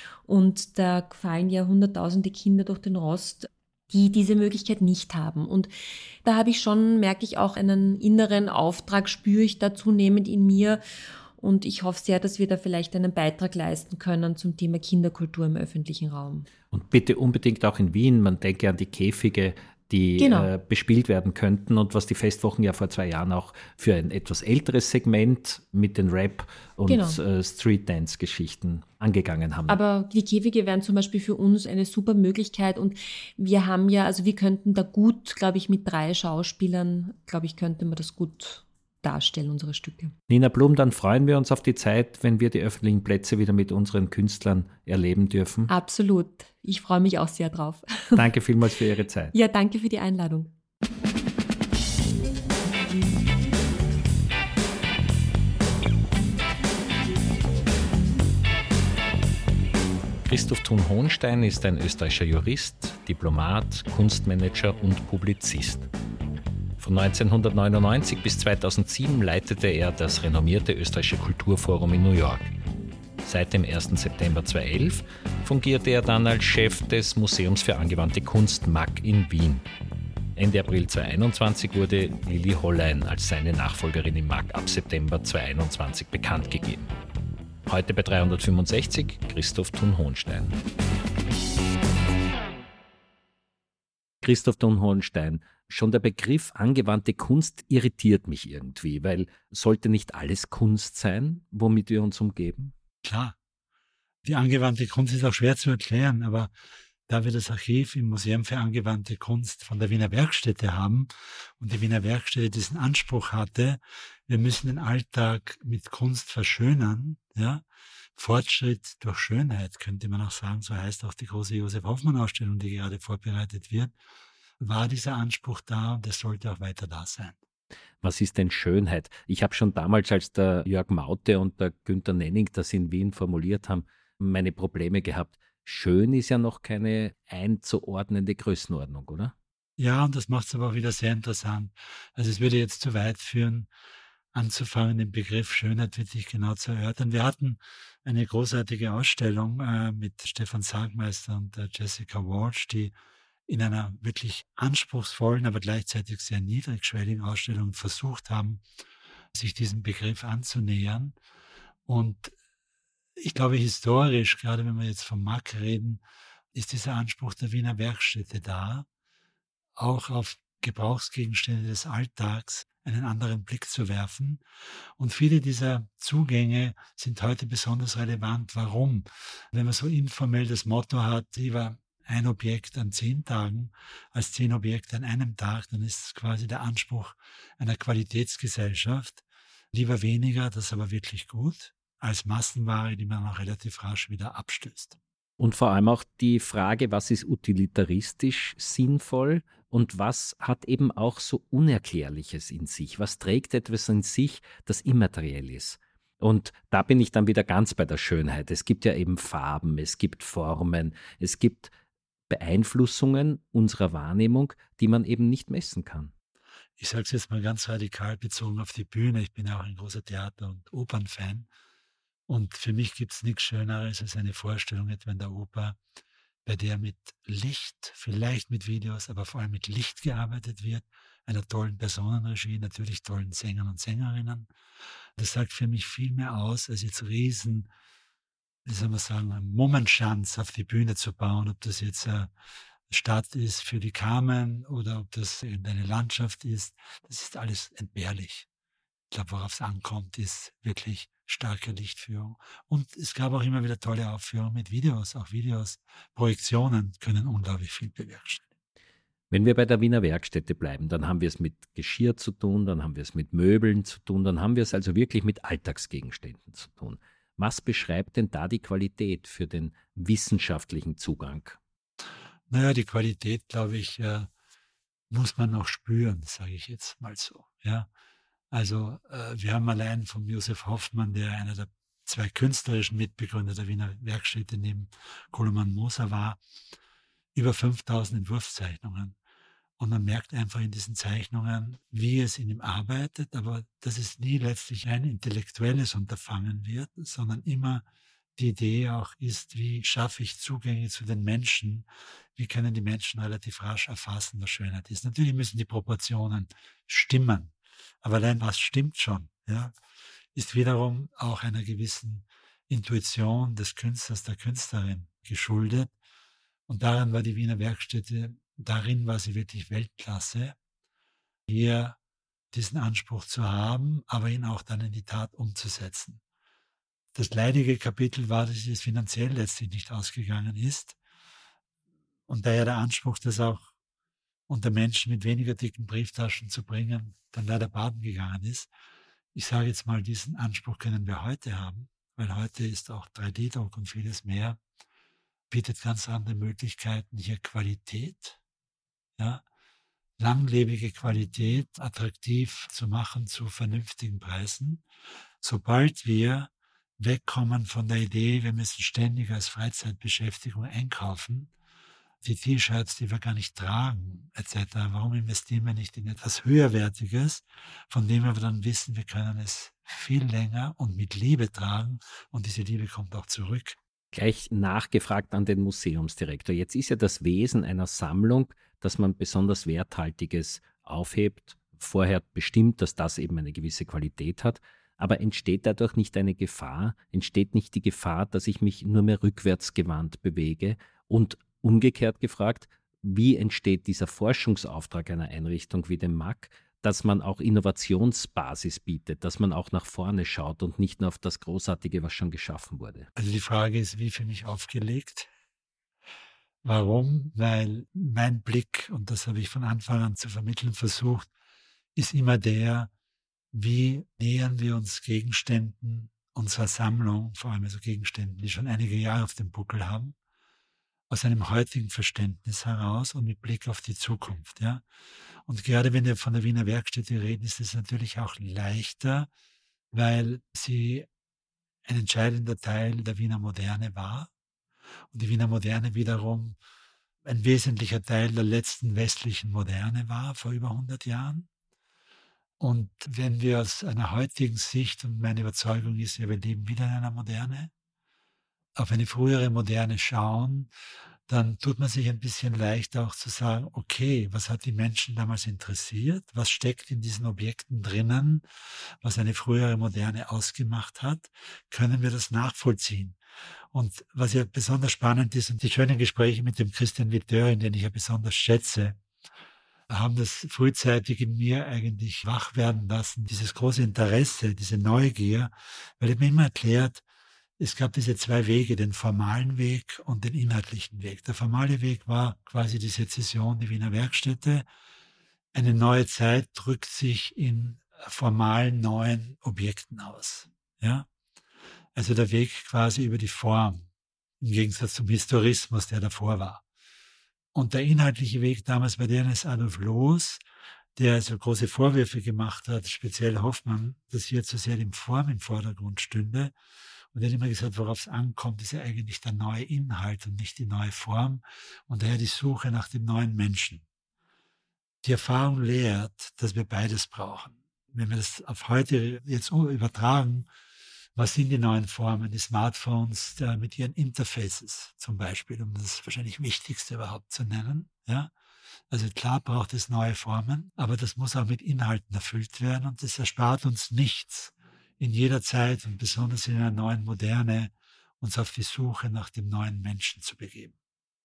Und da fallen ja hunderttausende Kinder durch den Rost, die diese Möglichkeit nicht haben. Und da habe ich schon, merke ich auch einen inneren Auftrag, spüre ich da zunehmend in mir. Und ich hoffe sehr, dass wir da vielleicht einen Beitrag leisten können zum Thema Kinderkultur im öffentlichen Raum. Und bitte unbedingt auch in Wien. Man denke an die Käfige, die bespielt werden könnten und was die Festwochen ja vor 2 Jahren auch für ein etwas älteres Segment mit den Rap- und Street-Dance-Geschichten angegangen haben. Aber die Käfige wären zum Beispiel für uns eine super Möglichkeit und wir haben ja, also wir könnten da gut, glaube ich, mit 3 Schauspielern, glaube ich, könnte man das gut darstellen, unsere Stücke. Nina Blum, dann freuen wir uns auf die Zeit, wenn wir die öffentlichen Plätze wieder mit unseren Künstlern erleben dürfen. Absolut. Ich freue mich auch sehr drauf. Danke vielmals für Ihre Zeit. Ja, danke für die Einladung. Christoph Thun-Hohenstein ist ein österreichischer Jurist, Diplomat, Kunstmanager und Publizist. Von 1999 bis 2007 leitete er das renommierte Österreichische Kulturforum in New York. Seit dem 1. September 2011 fungierte er dann als Chef des Museums für angewandte Kunst MAK in Wien. Ende April 2021 wurde Lili Hollein als seine Nachfolgerin im MAK ab September 2021 bekannt gegeben. Heute bei 365 Christoph Thun-Hohenstein. Christoph Thun-Hohenstein, schon der Begriff angewandte Kunst irritiert mich irgendwie, weil sollte nicht alles Kunst sein, womit wir uns umgeben? Klar, die angewandte Kunst ist auch schwer zu erklären, aber da wir das Archiv im Museum für angewandte Kunst von der Wiener Werkstätte haben und die Wiener Werkstätte diesen Anspruch hatte, wir müssen den Alltag mit Kunst verschönern, ja, Fortschritt durch Schönheit, könnte man auch sagen, so heißt auch die große Josef-Hoffmann-Ausstellung, die gerade vorbereitet wird, war dieser Anspruch da und es sollte auch weiter da sein. Was ist denn Schönheit? Ich habe schon damals, als der Jörg Maute und der Günther Nenning das in Wien formuliert haben, meine Probleme gehabt. Schön ist ja noch keine einzuordnende Größenordnung, oder? Ja, und das macht es aber auch wieder sehr interessant. Also es würde jetzt zu weit führen, anzufangen, den Begriff Schönheit wirklich genau zu erörtern. Wir hatten eine großartige Ausstellung mit Stefan Sagmeister und Jessica Walsh, die in einer wirklich anspruchsvollen, aber gleichzeitig sehr niedrigschwelligen Ausstellung versucht haben, sich diesem Begriff anzunähern. Und ich glaube, historisch, gerade wenn wir jetzt vom Mack reden, ist dieser Anspruch der Wiener Werkstätte da, auch auf Gebrauchsgegenstände des Alltags einen anderen Blick zu werfen. Und viele dieser Zugänge sind heute besonders relevant. Warum? Wenn man so informell das Motto hat, lieber ein Objekt an 10 Tagen als 10 Objekte an einem Tag, dann ist es quasi der Anspruch einer Qualitätsgesellschaft. Lieber weniger, das aber wirklich gut, als Massenware, die man auch relativ rasch wieder abstößt. Und vor allem auch die Frage, was ist utilitaristisch sinnvoll und was hat eben auch so Unerklärliches in sich? Was trägt etwas in sich, das immateriell ist? Und da bin ich dann wieder ganz bei der Schönheit. Es gibt ja eben Farben, es gibt Formen, es gibt Beeinflussungen unserer Wahrnehmung, die man eben nicht messen kann. Ich sage es jetzt mal ganz radikal bezogen auf die Bühne. Ich bin ja auch ein großer Theater- und Opernfan. Und für mich gibt es nichts Schöneres als eine Vorstellung etwa in der Oper, bei der mit Licht, vielleicht mit Videos, aber vor allem mit Licht gearbeitet wird, einer tollen Personenregie, natürlich tollen Sängern und Sängerinnen. Das sagt für mich viel mehr aus, als jetzt riesen, wie soll man sagen, einen Mummenschanz auf die Bühne zu bauen, ob das jetzt eine Stadt ist für die Carmen oder ob das irgendeine Landschaft ist. Das ist alles entbehrlich. Ich glaube, worauf es ankommt, ist wirklich starke Lichtführung. Und es gab auch immer wieder tolle Aufführungen mit Videos. Auch Videos, Projektionen können unglaublich viel bewerkstelligen. Wenn wir bei der Wiener Werkstätte bleiben, dann haben wir es mit Geschirr zu tun, dann haben wir es mit Möbeln zu tun, dann haben wir es also wirklich mit Alltagsgegenständen zu tun. Was beschreibt denn da die Qualität für den wissenschaftlichen Zugang? Naja, die Qualität, glaube ich, muss man noch spüren, sage ich jetzt mal so. Ja. Also wir haben allein von Josef Hoffmann, der einer der 2 künstlerischen Mitbegründer der Wiener Werkstätte neben Koloman Moser war, über 5000 Entwurfszeichnungen. Und man merkt einfach in diesen Zeichnungen, wie es in ihm arbeitet, aber dass es nie letztlich ein intellektuelles Unterfangen wird, sondern immer die Idee auch ist, wie schaffe ich Zugänge zu den Menschen, wie können die Menschen relativ rasch erfassen, was Schönheit ist. Natürlich müssen die Proportionen stimmen, aber allein was stimmt schon, ja, ist wiederum auch einer gewissen Intuition des Künstlers, der Künstlerin geschuldet. Und darin war die Wiener Werkstätte, darin war sie wirklich Weltklasse, hier diesen Anspruch zu haben, aber ihn auch dann in die Tat umzusetzen. Das leidige Kapitel war, dass es finanziell letztlich nicht ausgegangen ist und daher der Anspruch, das auch unter Menschen mit weniger dicken Brieftaschen zu bringen, dann leider baden gegangen ist. Ich sage jetzt mal, diesen Anspruch können wir heute haben, weil heute ist auch 3D-Druck und vieles mehr, bietet ganz andere Möglichkeiten, hier Qualität, ja, langlebige Qualität attraktiv zu machen zu vernünftigen Preisen. Sobald wir wegkommen von der Idee, wir müssen ständig als Freizeitbeschäftigung einkaufen, die T-Shirts, die wir gar nicht tragen, etc. Warum investieren wir nicht in etwas Höherwertiges, von dem wir dann wissen, wir können es viel länger und mit Liebe tragen und diese Liebe kommt auch zurück. Gleich nachgefragt an den Museumsdirektor. Jetzt ist ja das Wesen einer Sammlung, dass man besonders Werthaltiges aufhebt, vorher bestimmt, dass das eben eine gewisse Qualität hat. Aber entsteht dadurch nicht eine Gefahr? Entsteht nicht die Gefahr, dass ich mich nur mehr rückwärtsgewandt bewege? Und umgekehrt gefragt, wie entsteht dieser Forschungsauftrag einer Einrichtung wie dem MAK, dass man auch Innovationsbasis bietet, dass man auch nach vorne schaut und nicht nur auf das Großartige, was schon geschaffen wurde? Also die Frage ist, wie für mich aufgelegt. Warum? Weil mein Blick, und das habe ich von Anfang an zu vermitteln versucht, ist immer der, wie nähern wir uns Gegenständen unserer Sammlung, vor allem also Gegenständen, die schon einige Jahre auf dem Buckel haben, aus einem heutigen Verständnis heraus und mit Blick auf die Zukunft. Ja? Und gerade wenn wir von der Wiener Werkstätte reden, ist es natürlich auch leichter, weil sie ein entscheidender Teil der Wiener Moderne war und die Wiener Moderne wiederum ein wesentlicher Teil der letzten westlichen Moderne war, vor über 100 Jahren. Und wenn wir aus einer heutigen Sicht, und meine Überzeugung ist ja, wir leben wieder in einer Moderne, auf eine frühere Moderne schauen, dann tut man sich ein bisschen leicht auch zu sagen, okay, was hat die Menschen damals interessiert? Was steckt in diesen Objekten drinnen, was eine frühere Moderne ausgemacht hat? Können wir das nachvollziehen? Und was ja besonders spannend ist, und die schönen Gespräche mit dem Christian Vittorin, den ich ja besonders schätze, haben das frühzeitig in mir eigentlich wach werden lassen, dieses große Interesse, diese Neugier, weil er mir immer erklärt, es gab diese zwei Wege, den formalen Weg und den inhaltlichen Weg. Der formale Weg war quasi die Sezession, die Wiener Werkstätte. Eine neue Zeit drückt sich in formalen neuen Objekten aus. Ja? Also der Weg quasi über die Form, im Gegensatz zum Historismus, der davor war. Und der inhaltliche Weg damals bei denen ist Adolf Loos, der also große Vorwürfe gemacht hat, speziell Hoffmann, dass hier zu sehr die Form im Vordergrund stünde. Und er hat immer gesagt, worauf es ankommt, ist ja eigentlich der neue Inhalt und nicht die neue Form. Und daher die Suche nach dem neuen Menschen. Die Erfahrung lehrt, dass wir beides brauchen. Wenn wir das auf heute jetzt übertragen, was sind die neuen Formen? Die Smartphones mit ihren Interfaces zum Beispiel, um das wahrscheinlich Wichtigste überhaupt zu nennen. Ja? Also klar braucht es neue Formen, aber das muss auch mit Inhalten erfüllt werden und das erspart uns nichts, in jeder Zeit und besonders in einer neuen Moderne uns auf die Suche nach dem neuen Menschen zu begeben.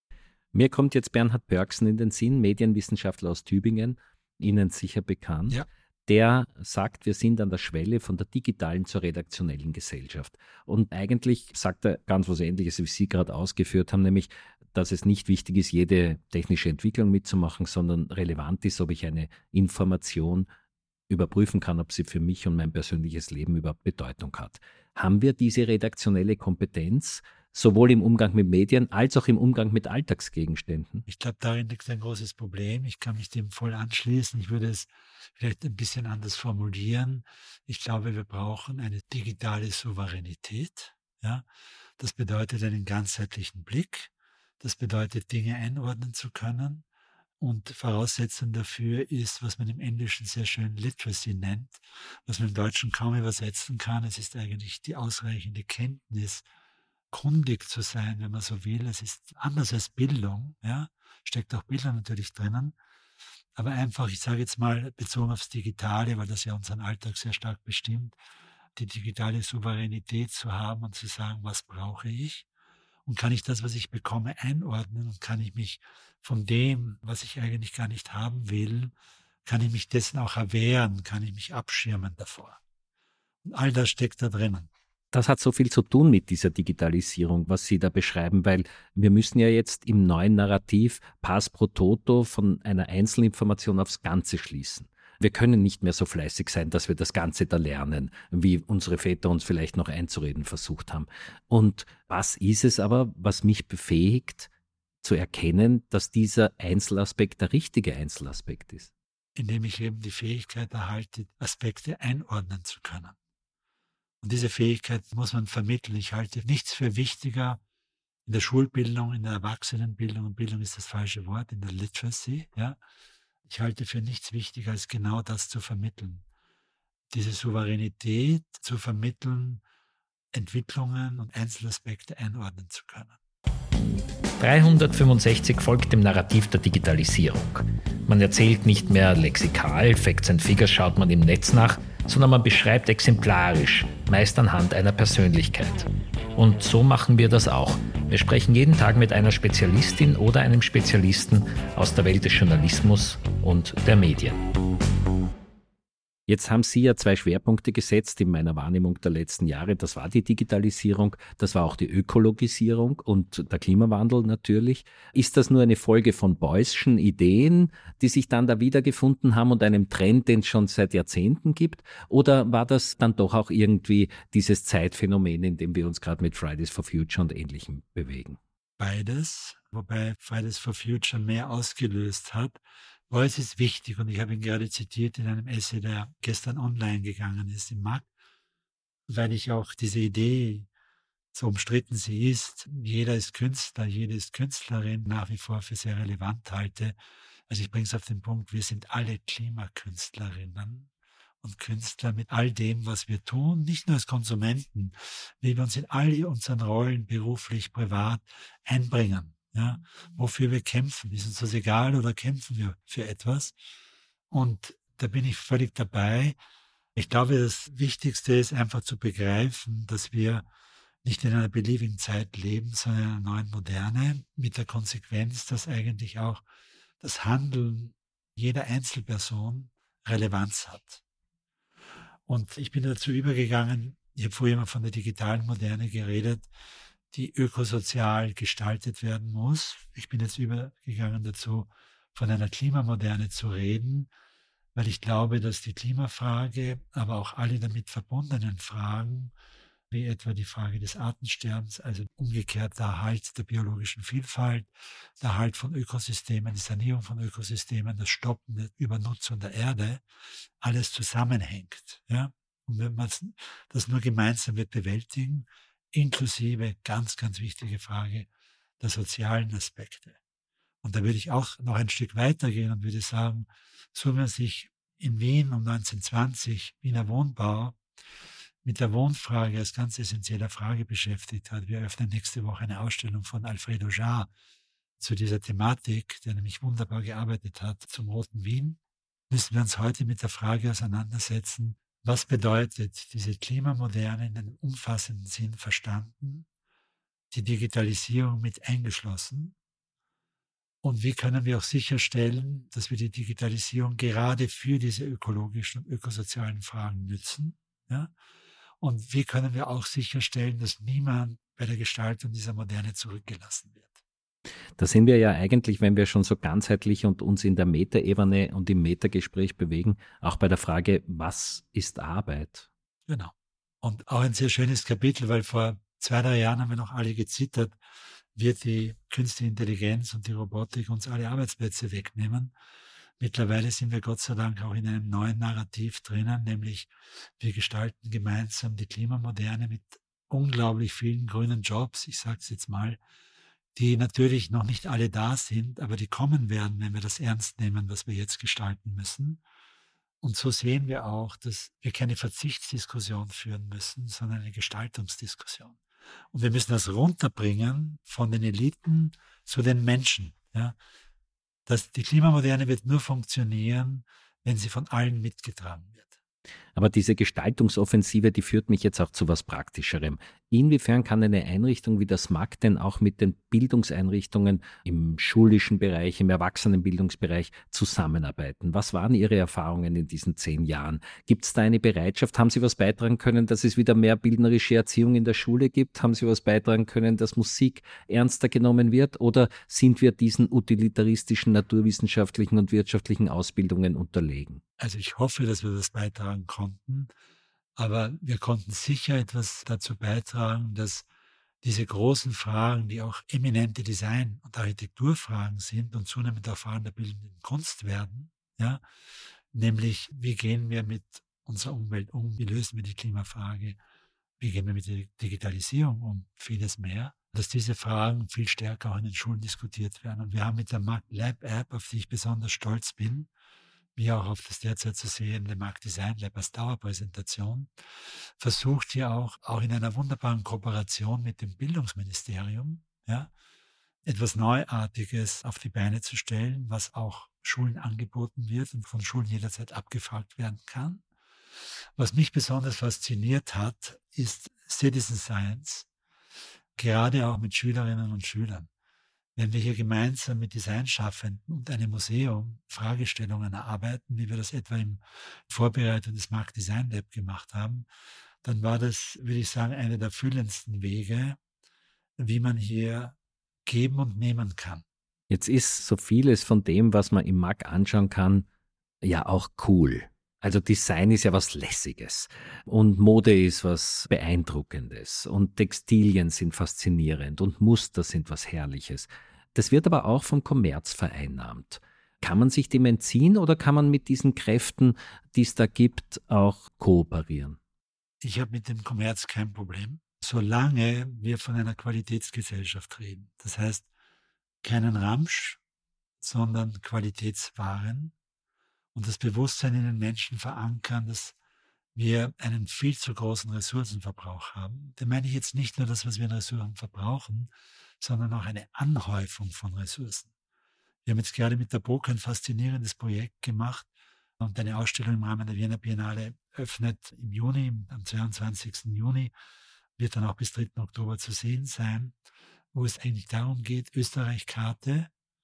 Mir kommt jetzt Bernhard Pörksen in den Sinn, Medienwissenschaftler aus Tübingen, Ihnen sicher bekannt. Ja. Der sagt, wir sind an der Schwelle von der digitalen zur redaktionellen Gesellschaft. Und eigentlich sagt er ganz was Ähnliches, wie Sie gerade ausgeführt haben, nämlich, dass es nicht wichtig ist, jede technische Entwicklung mitzumachen, sondern relevant ist, ob ich eine Information überprüfen kann, ob sie für mich und mein persönliches Leben überhaupt Bedeutung hat. Haben wir diese redaktionelle Kompetenz, sowohl im Umgang mit Medien als auch im Umgang mit Alltagsgegenständen? Ich glaube, darin liegt ein großes Problem. Ich kann mich dem voll anschließen. Ich würde es vielleicht ein bisschen anders formulieren. Ich glaube, wir brauchen eine digitale Souveränität. Ja? Das bedeutet einen ganzheitlichen Blick. Das bedeutet, Dinge einordnen zu können. Und Voraussetzung dafür ist, was man im Englischen sehr schön Literacy nennt, was man im Deutschen kaum übersetzen kann. Es ist eigentlich die ausreichende Kenntnis, kundig zu sein, wenn man so will. Es ist anders als Bildung, ja, steckt auch Bildung natürlich drinnen, aber einfach, ich sage jetzt mal, bezogen aufs Digitale, weil das ja unseren Alltag sehr stark bestimmt, die digitale Souveränität zu haben und zu sagen, was brauche ich? Und kann ich das, was ich bekomme, einordnen und kann ich mich von dem, was ich eigentlich gar nicht haben will, kann ich mich dessen auch erwehren, kann ich mich abschirmen davor. Und all das steckt da drinnen. Das hat so viel zu tun mit dieser Digitalisierung, was Sie da beschreiben, weil wir müssen ja jetzt im neuen Narrativ Pars pro Toto von einer Einzelinformation aufs Ganze schließen. Wir können nicht mehr so fleißig sein, dass wir das Ganze da lernen, wie unsere Väter uns vielleicht noch einzureden versucht haben. Und was ist es aber, was mich befähigt, zu erkennen, dass dieser Einzelaspekt der richtige Einzelaspekt ist? Indem ich eben die Fähigkeit erhalte, Aspekte einordnen zu können. Und diese Fähigkeit muss man vermitteln. Ich halte nichts für wichtiger in der Schulbildung, in der Erwachsenenbildung, und Bildung ist das falsche Wort, in der Literacy, ja. Ich halte für nichts wichtiger, als genau das zu vermitteln. Diese Souveränität zu vermitteln, Entwicklungen und Einzelaspekte einordnen zu können. 365 folgt dem Narrativ der Digitalisierung. Man erzählt nicht mehr lexikal, Facts and Figures schaut man im Netz nach, sondern man beschreibt exemplarisch, meist anhand einer Persönlichkeit. Und so machen wir das auch. Wir sprechen jeden Tag mit einer Spezialistin oder einem Spezialisten aus der Welt des Journalismus und der Medien. Jetzt haben Sie ja 2 Schwerpunkte gesetzt in meiner Wahrnehmung der letzten Jahre. Das war die Digitalisierung, das war auch die Ökologisierung und der Klimawandel natürlich. Ist das nur eine Folge von Beuysschen Ideen, die sich dann da wiedergefunden haben und einem Trend, den es schon seit Jahrzehnten gibt? Oder war das dann doch auch irgendwie dieses Zeitphänomen, in dem wir uns gerade mit Fridays for Future und Ähnlichem bewegen? Beides, wobei Fridays for Future mehr ausgelöst hat. Beuys ist wichtig und ich habe ihn gerade zitiert in einem Essay, der gestern online gegangen ist im MAG, weil ich auch diese Idee, so umstritten sie ist, jeder ist Künstler, jede ist Künstlerin, nach wie vor für sehr relevant halte. Also ich bringe es auf den Punkt, wir sind alle Klimakünstlerinnen und Künstler mit all dem, was wir tun, nicht nur als Konsumenten, wie wir uns in all unseren Rollen beruflich, privat einbringen. Ja, wofür wir kämpfen, ist uns das egal oder kämpfen wir für etwas? Und da bin ich völlig dabei. Ich glaube, das Wichtigste ist einfach zu begreifen, dass wir nicht in einer beliebigen Zeit leben, sondern in einer neuen Moderne, mit der Konsequenz, dass eigentlich auch das Handeln jeder Einzelperson Relevanz hat. Und ich bin dazu übergegangen, ich habe vorher immer von der digitalen Moderne geredet, die ökosozial gestaltet werden muss. Ich bin jetzt übergegangen dazu, von einer Klimamoderne zu reden, weil ich glaube, dass die Klimafrage, aber auch alle damit verbundenen Fragen, wie etwa die Frage des Artensterbens, also umgekehrt der Erhalt der biologischen Vielfalt, der Erhalt von Ökosystemen, die Sanierung von Ökosystemen, das Stoppen der Übernutzung der Erde, alles zusammenhängt. Ja? Und wenn man das nur gemeinsam wird bewältigen, inklusive, ganz, ganz wichtige Frage, der sozialen Aspekte. Und da würde ich auch noch ein Stück weitergehen und würde sagen, so wie man sich in Wien um 1920, Wiener Wohnbau, mit der Wohnfrage als ganz essentieller Frage beschäftigt hat. Wir öffnen nächste Woche eine Ausstellung von Alfredo Jarre zu dieser Thematik, der nämlich wunderbar gearbeitet hat zum Roten Wien. Müssen wir uns heute mit der Frage auseinandersetzen, was bedeutet diese Klimamoderne in einem umfassenden Sinn verstanden, die Digitalisierung mit eingeschlossen? Und wie können wir auch sicherstellen, dass wir die Digitalisierung gerade für diese ökologischen und ökosozialen Fragen nützen? Ja? Und wie können wir auch sicherstellen, dass niemand bei der Gestaltung dieser Moderne zurückgelassen wird? Da sind wir ja eigentlich, wenn wir schon so ganzheitlich und uns in der Metaebene und im Metagespräch bewegen, auch bei der Frage, was ist Arbeit? Genau. Und auch ein sehr schönes Kapitel, weil vor 2-3 Jahren haben wir noch alle gezittert, wird die künstliche Intelligenz und die Robotik uns alle Arbeitsplätze wegnehmen. Mittlerweile sind wir Gott sei Dank auch in einem neuen Narrativ drinnen, nämlich wir gestalten gemeinsam die Klimamoderne mit unglaublich vielen grünen Jobs, ich sage es jetzt mal, die natürlich noch nicht alle da sind, aber die kommen werden, wenn wir das ernst nehmen, was wir jetzt gestalten müssen. Und so sehen wir auch, dass wir keine Verzichtsdiskussion führen müssen, sondern eine Gestaltungsdiskussion. Und wir müssen das runterbringen von den Eliten zu den Menschen. Ja? Die Klimamoderne wird nur funktionieren, wenn sie von allen mitgetragen wird. Aber diese Gestaltungsoffensive, die führt mich jetzt auch zu was Praktischerem. Inwiefern kann eine Einrichtung wie das MAG denn auch mit den Bildungseinrichtungen im schulischen Bereich, im Erwachsenenbildungsbereich zusammenarbeiten? Was waren Ihre Erfahrungen in diesen 10 Jahren? Gibt es da eine Bereitschaft? Haben Sie was beitragen können, dass es wieder mehr bildnerische Erziehung in der Schule gibt? Haben Sie was beitragen können, dass Musik ernster genommen wird? Oder sind wir diesen utilitaristischen, naturwissenschaftlichen und wirtschaftlichen Ausbildungen unterlegen? Also ich hoffe, dass wir das beitragen konnten, aber wir konnten sicher etwas dazu beitragen, dass diese großen Fragen, die auch eminente Design- und Architekturfragen sind und zunehmend auch Fragen der bildenden Kunst werden, ja, nämlich wie gehen wir mit unserer Umwelt um, wie lösen wir die Klimafrage, wie gehen wir mit der Digitalisierung um, vieles mehr, dass diese Fragen viel stärker auch in den Schulen diskutiert werden. Und wir haben mit der MAG Lab App, auf die ich besonders stolz bin, wie auch auf das derzeit zu sehende MAG Design Lab als Dauerpräsentation, versucht hier auch in einer wunderbaren Kooperation mit dem Bildungsministerium, ja, etwas Neuartiges auf die Beine zu stellen, was auch Schulen angeboten wird und von Schulen jederzeit abgefragt werden kann. Was mich besonders fasziniert hat, ist Citizen Science, gerade auch mit Schülerinnen und Schülern. Wenn wir hier gemeinsam mit Designschaffenden und einem Museum Fragestellungen erarbeiten, wie wir das etwa in Vorbereitung des Markt Design Lab gemacht haben, dann war das, würde ich sagen, einer der erfüllendsten Wege, wie man hier geben und nehmen kann. Jetzt ist so vieles von dem, was man im MAG anschauen kann, ja auch cool. Also Design ist ja was Lässiges und Mode ist was Beeindruckendes und Textilien sind faszinierend und Muster sind was Herrliches. Das wird aber auch vom Kommerz vereinnahmt. Kann man sich dem entziehen oder kann man mit diesen Kräften, die es da gibt, auch kooperieren? Ich habe mit dem Kommerz kein Problem, solange wir von einer Qualitätsgesellschaft reden. Das heißt, keinen Ramsch, sondern Qualitätswaren und das Bewusstsein in den Menschen verankern, dass wir einen viel zu großen Ressourcenverbrauch haben. Da meine ich jetzt nicht nur das, was wir an Ressourcen verbrauchen, sondern auch eine Anhäufung von Ressourcen. Wir haben jetzt gerade mit der BOK ein faszinierendes Projekt gemacht und eine Ausstellung im Rahmen der Wiener Biennale öffnet im Juni, am 22. Juni, wird dann auch bis 3. Oktober zu sehen sein, wo es eigentlich darum geht, Österreich-Karte,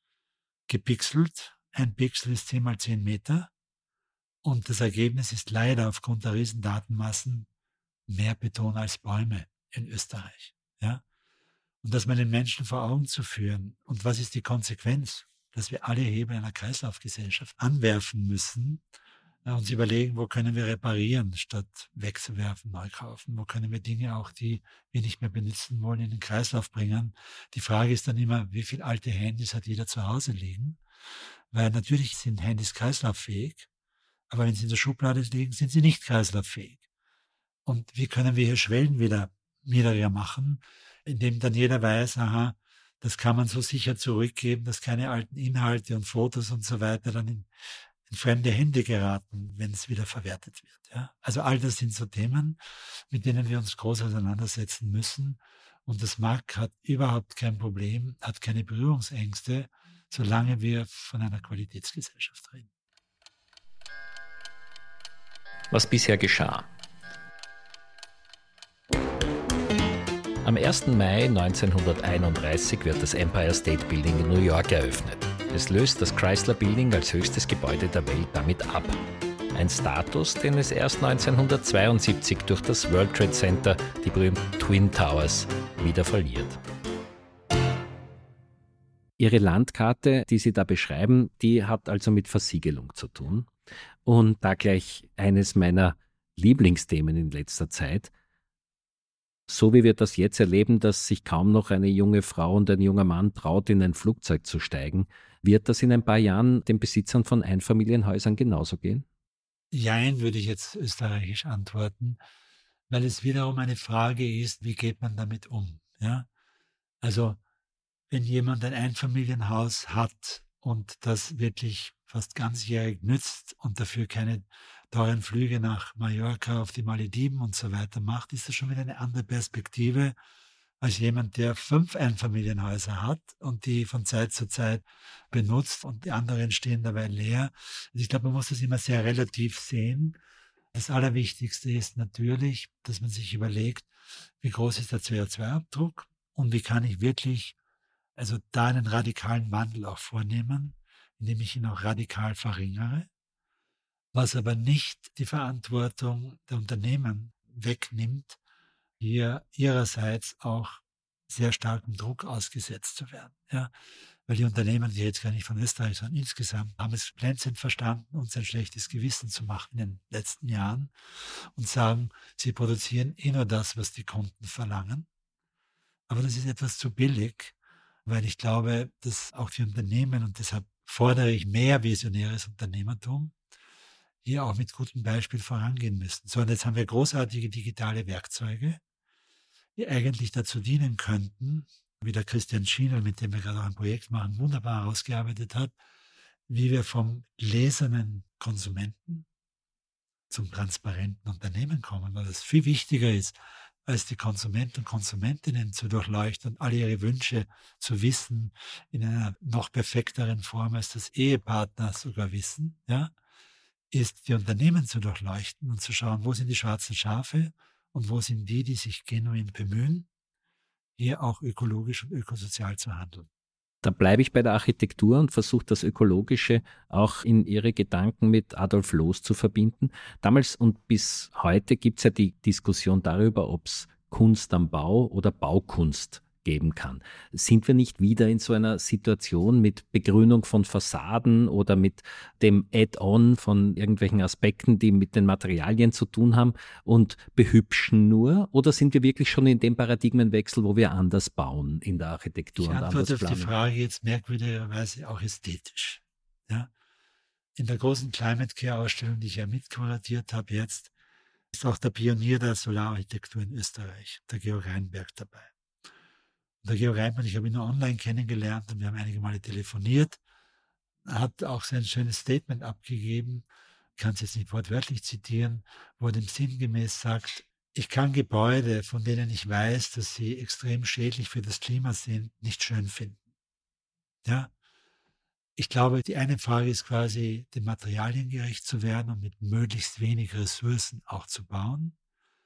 gepixelt, ein Pixel ist 10 mal 10 Meter und das Ergebnis ist leider aufgrund der riesen Datenmassen mehr Beton als Bäume in Österreich. Ja? Und das mal den Menschen vor Augen zu führen. Und was ist die Konsequenz? Dass wir alle Hebel einer Kreislaufgesellschaft anwerfen müssen, uns überlegen, wo können wir reparieren, statt wegzuwerfen, neu kaufen. Wo können wir Dinge auch, die wir nicht mehr benutzen wollen, in den Kreislauf bringen. Die Frage ist dann immer, wie viele alte Handys hat jeder zu Hause liegen? Weil natürlich sind Handys kreislauffähig, aber wenn sie in der Schublade liegen, sind sie nicht kreislauffähig. Und wie können wir hier Schwellen wieder niedriger machen, indem dann jeder weiß, aha, das kann man so sicher zurückgeben, dass keine alten Inhalte und Fotos und so weiter dann in fremde Hände geraten, wenn es wieder verwertet wird. Ja? Also all das sind so Themen, mit denen wir uns groß auseinandersetzen müssen. Und das MAG hat überhaupt kein Problem, hat keine Berührungsängste, solange wir von einer Qualitätsgesellschaft reden. Was bisher geschah. Am 1. Mai 1931 wird das Empire State Building in New York eröffnet. Es löst das Chrysler Building als höchstes Gebäude der Welt damit ab. Ein Status, den es erst 1972 durch das World Trade Center, die berühmten Twin Towers, wieder verliert. Ihre Landkarte, die Sie da beschreiben, die hat also mit Versiegelung zu tun. Und da gleich eines meiner Lieblingsthemen in letzter Zeit. So wie wir das jetzt erleben, dass sich kaum noch eine junge Frau und ein junger Mann traut, in ein Flugzeug zu steigen, wird das in ein paar Jahren den Besitzern von Einfamilienhäusern genauso gehen? Jein, würde ich jetzt österreichisch antworten, weil es wiederum eine Frage ist, wie geht man damit um? Ja? Also, wenn jemand ein Einfamilienhaus hat und das wirklich fast ganzjährig nützt und dafür keine teuren Flüge nach Mallorca, auf die Malediven und so weiter macht, ist das schon wieder eine andere Perspektive als jemand, der 5 Einfamilienhäuser hat und die von Zeit zu Zeit benutzt und die anderen stehen dabei leer. Also ich glaube, man muss das immer sehr relativ sehen. Das Allerwichtigste ist natürlich, dass man sich überlegt, wie groß ist der CO2-Abdruck und wie kann ich wirklich also da einen radikalen Wandel auch vornehmen, indem ich ihn auch radikal verringere, was aber nicht die Verantwortung der Unternehmen wegnimmt, hier ihrerseits auch sehr starkem Druck ausgesetzt zu werden. Ja? Weil die Unternehmen, die jetzt gar nicht von Österreich, sondern insgesamt, haben es glänzend verstanden, uns ein schlechtes Gewissen zu machen in den letzten Jahren und sagen, sie produzieren nur das, was die Kunden verlangen. Aber das ist etwas zu billig, weil ich glaube, dass auch die Unternehmen, und deshalb fordere ich mehr visionäres Unternehmertum, hier auch mit gutem Beispiel vorangehen müssen. So, und jetzt haben wir großartige digitale Werkzeuge, die eigentlich dazu dienen könnten, wie der Christian Schienel, mit dem wir gerade auch ein Projekt machen, wunderbar herausgearbeitet hat, wie wir vom gläsernen Konsumenten zum transparenten Unternehmen kommen, weil das viel wichtiger ist, als die Konsumenten und Konsumentinnen zu durchleuchten und alle ihre Wünsche zu wissen, in einer noch perfekteren Form, als das Ehepartner sogar wissen, ja, ist, die Unternehmen zu durchleuchten und zu schauen, wo sind die schwarzen Schafe und wo sind die, die sich genuin bemühen, hier auch ökologisch und ökosozial zu handeln. Da bleibe ich bei der Architektur und versuche das Ökologische auch in Ihre Gedanken mit Adolf Loos zu verbinden. Damals und bis heute gibt es ja die Diskussion darüber, ob es Kunst am Bau oder Baukunst geben kann. Sind wir nicht wieder in so einer Situation mit Begrünung von Fassaden oder mit dem Add-on von irgendwelchen Aspekten, die mit den Materialien zu tun haben und behübschen nur? Oder sind wir wirklich schon in dem Paradigmenwechsel, wo wir anders bauen in der Architektur und anders planen? Ich antworte auf die Frage jetzt merkwürdigerweise auch ästhetisch. Ja? In der großen Climate Care Ausstellung, die ich ja mitkuratiert habe jetzt, ist auch der Pionier der Solararchitektur in Österreich, der Georg Reinberg, dabei. Der Georg Reitmann, ich habe ihn nur online kennengelernt und wir haben einige Male telefoniert, hat auch sein schönes Statement abgegeben, ich kann es jetzt nicht wortwörtlich zitieren, wo er dem sinngemäß sagt, ich kann Gebäude, von denen ich weiß, dass sie extrem schädlich für das Klima sind, nicht schön finden. Ja? Ich glaube, die eine Frage ist quasi, den Materialien gerecht zu werden und mit möglichst wenig Ressourcen auch zu bauen.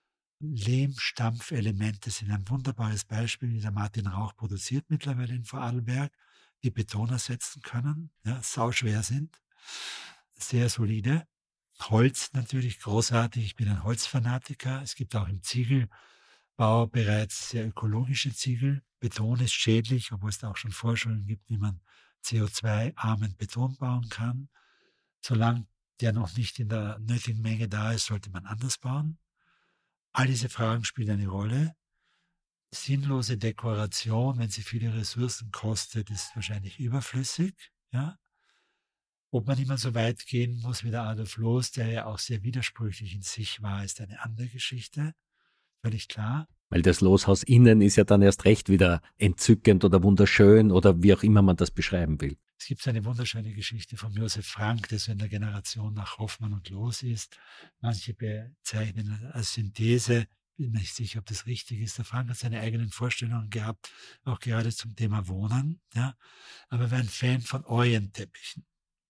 Lehmstampfelemente sind ein wunderbares Beispiel, wie der Martin Rauch produziert mittlerweile in Vorarlberg, die Beton ersetzen können, ja, sauschwer sind, sehr solide. Holz natürlich großartig, ich bin ein Holzfanatiker. Es gibt auch im Ziegelbau bereits sehr ökologische Ziegel. Beton ist schädlich, obwohl es da auch schon Forschungen gibt, wie man CO2-armen Beton bauen kann. Solange der noch nicht in der nötigen Menge da ist, sollte man anders bauen. All diese Fragen spielen eine Rolle. Sinnlose Dekoration, wenn sie viele Ressourcen kostet, ist wahrscheinlich überflüssig. Ja? Ob man immer so weit gehen muss wie der Adolf Loos, der ja auch sehr widersprüchlich in sich war, ist eine andere Geschichte. Völlig klar. Weil das Loshaus innen ist ja dann erst recht wieder entzückend oder wunderschön oder wie auch immer man das beschreiben will. Es gibt so eine wunderschöne Geschichte von Josef Frank, der so in der Generation nach Hoffmann und Loos ist. Manche bezeichnen als Synthese, bin mir nicht sicher, ob das richtig ist. Der Frank hat seine eigenen Vorstellungen gehabt, auch gerade zum Thema Wohnen. Ja? Aber er war ein Fan von Orientteppichen.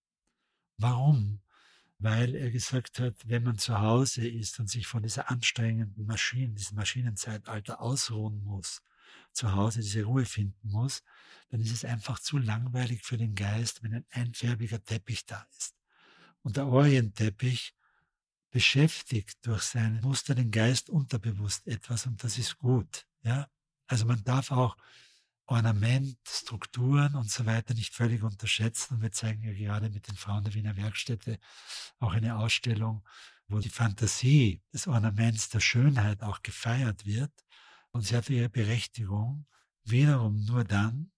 Warum? Weil er gesagt hat, wenn man zu Hause ist und sich von dieser anstrengenden diesem Maschinenzeitalter ausruhen muss, zu Hause diese Ruhe finden muss, dann ist es einfach zu langweilig für den Geist, wenn ein einfärbiger Teppich da ist. Und der Orientteppich beschäftigt durch seine Muster den Geist unterbewusst etwas und das ist gut. Ja? Also man darf auch Ornament, Strukturen und so weiter nicht völlig unterschätzen. Und wir zeigen ja gerade mit den Frauen der Wiener Werkstätte auch eine Ausstellung, wo die Fantasie des Ornaments, der Schönheit auch gefeiert wird. Und sie hat ihre Berechtigung wiederum nur dann,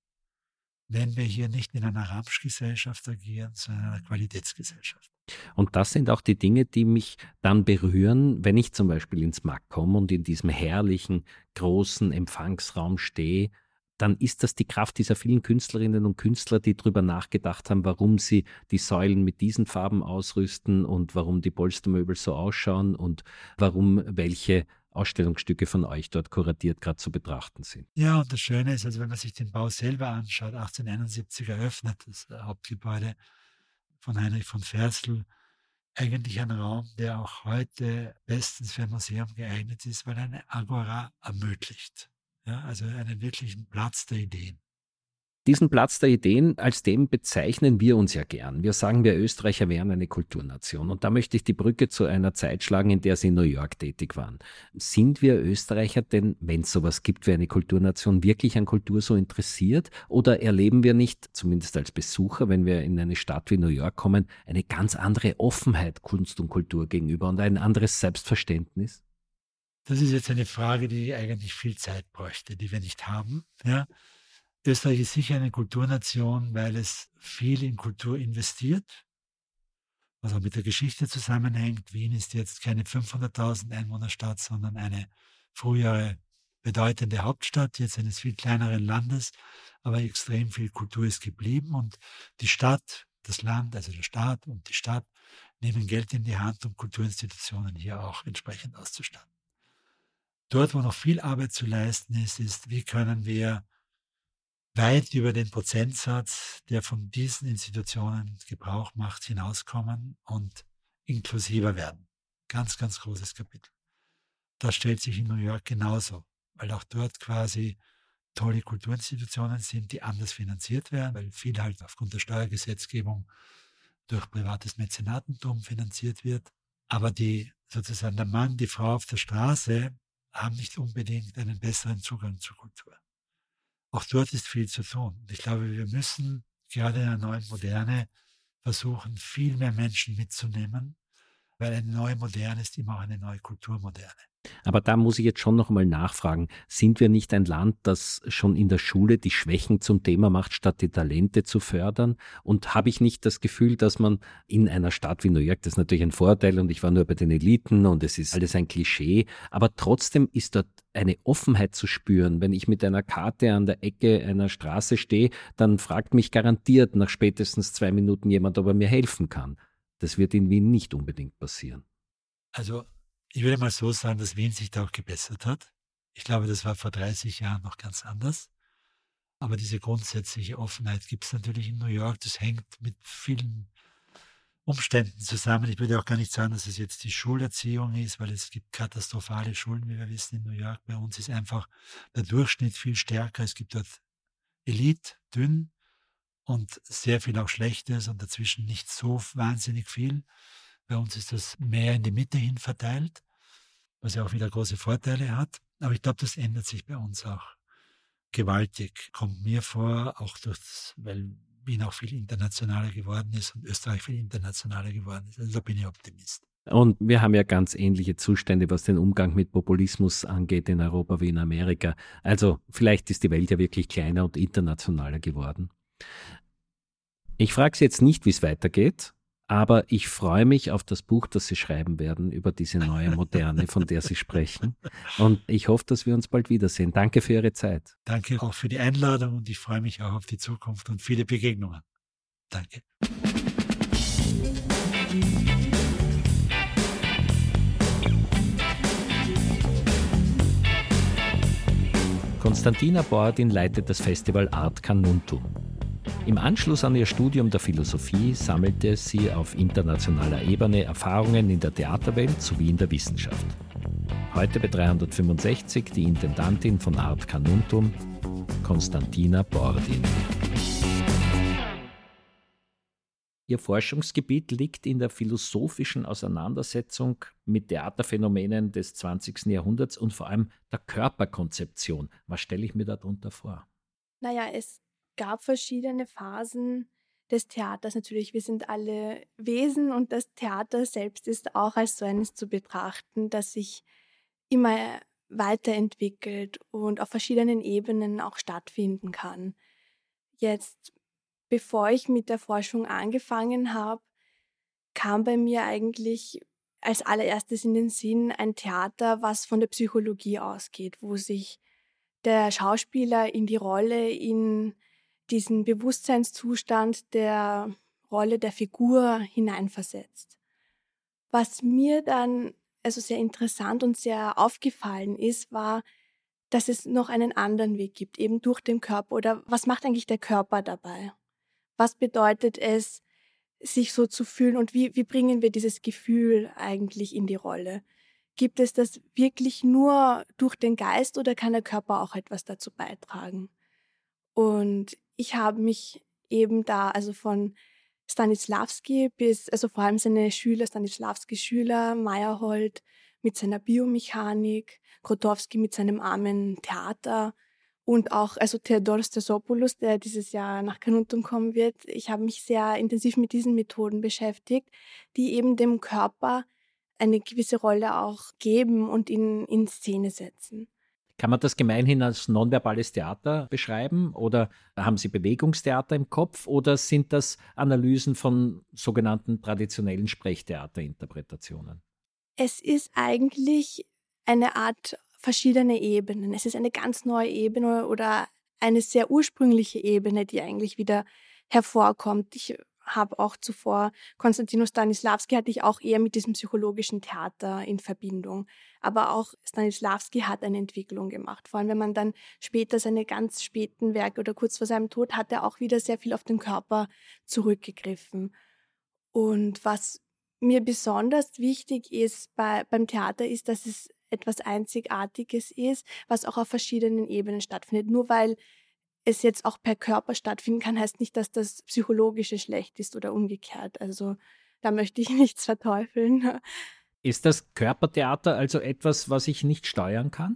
wenn wir hier nicht in einer Ramschgesellschaft agieren, sondern in einer Qualitätsgesellschaft. Und das sind auch die Dinge, die mich dann berühren, wenn ich zum Beispiel ins MAK komme und in diesem herrlichen, großen Empfangsraum stehe, dann ist das die Kraft dieser vielen Künstlerinnen und Künstler, die darüber nachgedacht haben, warum sie die Säulen mit diesen Farben ausrüsten und warum die Polstermöbel so ausschauen und warum welche Ausstellungsstücke von euch dort kuratiert gerade zu betrachten sind. Ja, und das Schöne ist, also wenn man sich den Bau selber anschaut, 1871 eröffnet, das Hauptgebäude von Heinrich von Ferstel, eigentlich ein Raum, der auch heute bestens für ein Museum geeignet ist, weil er eine Agora ermöglicht. Ja, also einen wirklichen Platz der Ideen. Diesen Platz der Ideen, als dem bezeichnen wir uns ja gern. Wir sagen, wir Österreicher wären eine Kulturnation. Und da möchte ich die Brücke zu einer Zeit schlagen, in der Sie in New York tätig waren. Sind wir Österreicher denn, wenn es sowas gibt wie eine Kulturnation, wirklich an Kultur so interessiert? Oder erleben wir nicht, zumindest als Besucher, wenn wir in eine Stadt wie New York kommen, eine ganz andere Offenheit Kunst und Kultur gegenüber und ein anderes Selbstverständnis? Das ist jetzt eine Frage, die eigentlich viel Zeit bräuchte, die wir nicht haben. Ja. Österreich ist sicher eine Kulturnation, weil es viel in Kultur investiert, was auch mit der Geschichte zusammenhängt. Wien ist jetzt keine 500.000 Einwohnerstadt, sondern eine frühere bedeutende Hauptstadt, jetzt eines viel kleineren Landes, aber extrem viel Kultur ist geblieben und die Stadt, das Land, also der Staat und die Stadt nehmen Geld in die Hand, um Kulturinstitutionen hier auch entsprechend auszustatten. Dort, wo noch viel Arbeit zu leisten ist, wie können wir weit über den Prozentsatz, der von diesen Institutionen Gebrauch macht, hinauskommen und inklusiver werden. Ganz, ganz großes Kapitel. Das stellt sich in New York genauso, weil auch dort quasi tolle Kulturinstitutionen sind, die anders finanziert werden, weil viel halt aufgrund der Steuergesetzgebung durch privates Mäzenatentum finanziert wird. Aber sozusagen der Mann, die Frau auf der Straße haben nicht unbedingt einen besseren Zugang zur Kultur. Auch dort ist viel zu tun. Und ich glaube, wir müssen gerade in der neuen Moderne versuchen, viel mehr Menschen mitzunehmen, weil eine neue Moderne ist immer auch eine neue Kulturmoderne. Aber da muss ich jetzt schon noch mal nachfragen, sind wir nicht ein Land, das schon in der Schule die Schwächen zum Thema macht, statt die Talente zu fördern? Und habe ich nicht das Gefühl, dass man in einer Stadt wie New York, das ist natürlich ein Vorteil und ich war nur bei den Eliten und es ist alles ein Klischee, aber trotzdem ist dort eine Offenheit zu spüren. Wenn ich mit einer Karte an der Ecke einer Straße stehe, dann fragt mich garantiert nach spätestens 2 Minuten jemand, ob er mir helfen kann. Das wird in Wien nicht unbedingt passieren. Also ich würde mal so sagen, dass Wien sich da auch gebessert hat. Ich glaube, das war vor 30 Jahren noch ganz anders. Aber diese grundsätzliche Offenheit gibt es natürlich in New York. Das hängt mit vielen Umständen zusammen. Ich würde auch gar nicht sagen, dass es jetzt die Schulerziehung ist, weil es gibt katastrophale Schulen, wie wir wissen, in New York. Bei uns ist einfach der Durchschnitt viel stärker. Es gibt dort Elite, dünn und sehr viel auch Schlechtes und dazwischen nicht so wahnsinnig viel. Bei uns ist das mehr in die Mitte hin verteilt, was ja auch wieder große Vorteile hat. Aber ich glaube, das ändert sich bei uns auch gewaltig. Kommt mir vor, auch weil Wien auch viel internationaler geworden ist und Österreich viel internationaler geworden ist. Also da bin ich Optimist. Und wir haben ja ganz ähnliche Zustände, was den Umgang mit Populismus angeht in Europa wie in Amerika. Also vielleicht ist die Welt ja wirklich kleiner und internationaler geworden. Ich frage Sie jetzt nicht, wie es weitergeht. Aber ich freue mich auf das Buch, das Sie schreiben werden über diese neue Moderne, von der Sie sprechen. Und ich hoffe, dass wir uns bald wiedersehen. Danke für Ihre Zeit. Danke auch für die Einladung und ich freue mich auch auf die Zukunft und viele Begegnungen. Danke. Konstantina Bordin leitet das Festival Art Carnuntum. Im Anschluss an ihr Studium der Philosophie sammelte sie auf internationaler Ebene Erfahrungen in der Theaterwelt sowie in der Wissenschaft. Heute bei 365 die Intendantin von Art Carnuntum, Konstantina Bordin. Ihr Forschungsgebiet liegt in der philosophischen Auseinandersetzung mit Theaterphänomenen des 20. Jahrhunderts und vor allem der Körperkonzeption. Was stelle ich mir darunter vor? Naja, es gab verschiedene Phasen des Theaters. Natürlich, wir sind alle Wesen und das Theater selbst ist auch als so eines zu betrachten, das sich immer weiterentwickelt und auf verschiedenen Ebenen auch stattfinden kann. Jetzt, bevor ich mit der Forschung angefangen habe, kam bei mir eigentlich als allererstes in den Sinn ein Theater, was von der Psychologie ausgeht, wo sich der Schauspieler in die Rolle, in diesen Bewusstseinszustand der Rolle der Figur hineinversetzt. Was mir dann also sehr interessant und sehr aufgefallen ist, war, dass es noch einen anderen Weg gibt, eben durch den Körper. Oder was macht eigentlich der Körper dabei? Was bedeutet es, sich so zu fühlen und wie bringen wir dieses Gefühl eigentlich in die Rolle? Gibt es das wirklich nur durch den Geist oder kann der Körper auch etwas dazu beitragen? Und ich habe mich eben da, also von Stanisławski bis, also vor allem seine Schüler, Stanisławski-Schüler, Meyerhold mit seiner Biomechanik, Grotowski mit seinem armen Theater und auch, also Theodoros Theosopoulos, der dieses Jahr nach Carnuntum kommen wird. Ich habe mich sehr intensiv mit diesen Methoden beschäftigt, die eben dem Körper eine gewisse Rolle auch geben und ihn in Szene setzen. Kann man das gemeinhin als nonverbales Theater beschreiben oder haben Sie Bewegungstheater im Kopf oder sind das Analysen von sogenannten traditionellen Sprechtheaterinterpretationen? Es ist eigentlich eine Art verschiedene Ebenen. Es ist eine ganz neue Ebene oder eine sehr ursprüngliche Ebene, die eigentlich wieder hervorkommt. Ich habe auch zuvor, Konstantinos Stanisławski hatte ich auch eher mit diesem psychologischen Theater in Verbindung. Aber auch Stanisławski hat eine Entwicklung gemacht. Vor allem, wenn man dann später seine ganz späten Werke oder kurz vor seinem Tod hat er auch wieder sehr viel auf den Körper zurückgegriffen. Und was mir besonders wichtig ist beim Theater ist, dass es etwas Einzigartiges ist, was auch auf verschiedenen Ebenen stattfindet. Nur weil es jetzt auch per Körper stattfinden kann, heißt nicht, dass das Psychologische schlecht ist oder umgekehrt. Also da möchte ich nichts verteufeln. Ist das Körpertheater also etwas, was ich nicht steuern kann?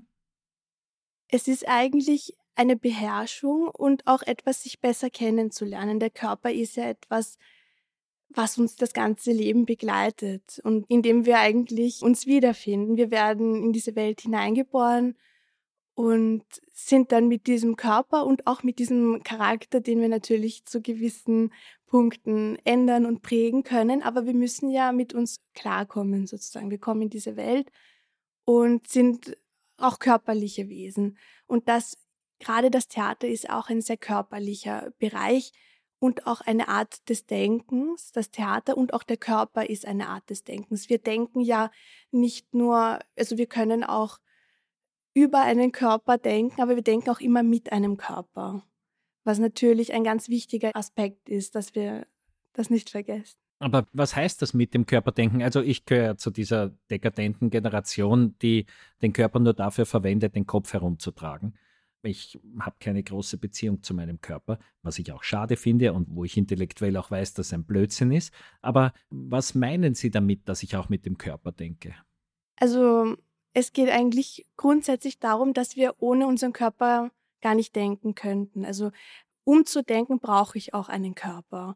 Es ist eigentlich eine Beherrschung und auch etwas, sich besser kennenzulernen. Der Körper ist ja etwas, was uns das ganze Leben begleitet und in dem wir eigentlich uns wiederfinden. Wir werden in diese Welt hineingeboren und sind dann mit diesem Körper und auch mit diesem Charakter, den wir natürlich zu gewissen Punkten ändern und prägen können. Aber wir müssen ja mit uns klarkommen sozusagen. Wir kommen in diese Welt und sind auch körperliche Wesen. Und gerade das Theater ist auch ein sehr körperlicher Bereich und auch eine Art des Denkens. Das Theater und auch der Körper ist eine Art des Denkens. Wir denken ja nicht nur, also wir können auch über einen Körper denken, aber wir denken auch immer mit einem Körper, was natürlich ein ganz wichtiger Aspekt ist, dass wir das nicht vergessen. Aber was heißt das mit dem Körperdenken? Also ich gehöre zu dieser dekadenten Generation, die den Körper nur dafür verwendet, den Kopf herumzutragen. Ich habe keine große Beziehung zu meinem Körper, was ich auch schade finde und wo ich intellektuell auch weiß, dass es ein Blödsinn ist. Aber was meinen Sie damit, dass ich auch mit dem Körper denke? Also es geht eigentlich grundsätzlich darum, dass wir ohne unseren Körper gar nicht denken könnten. Also um zu denken, brauche ich auch einen Körper.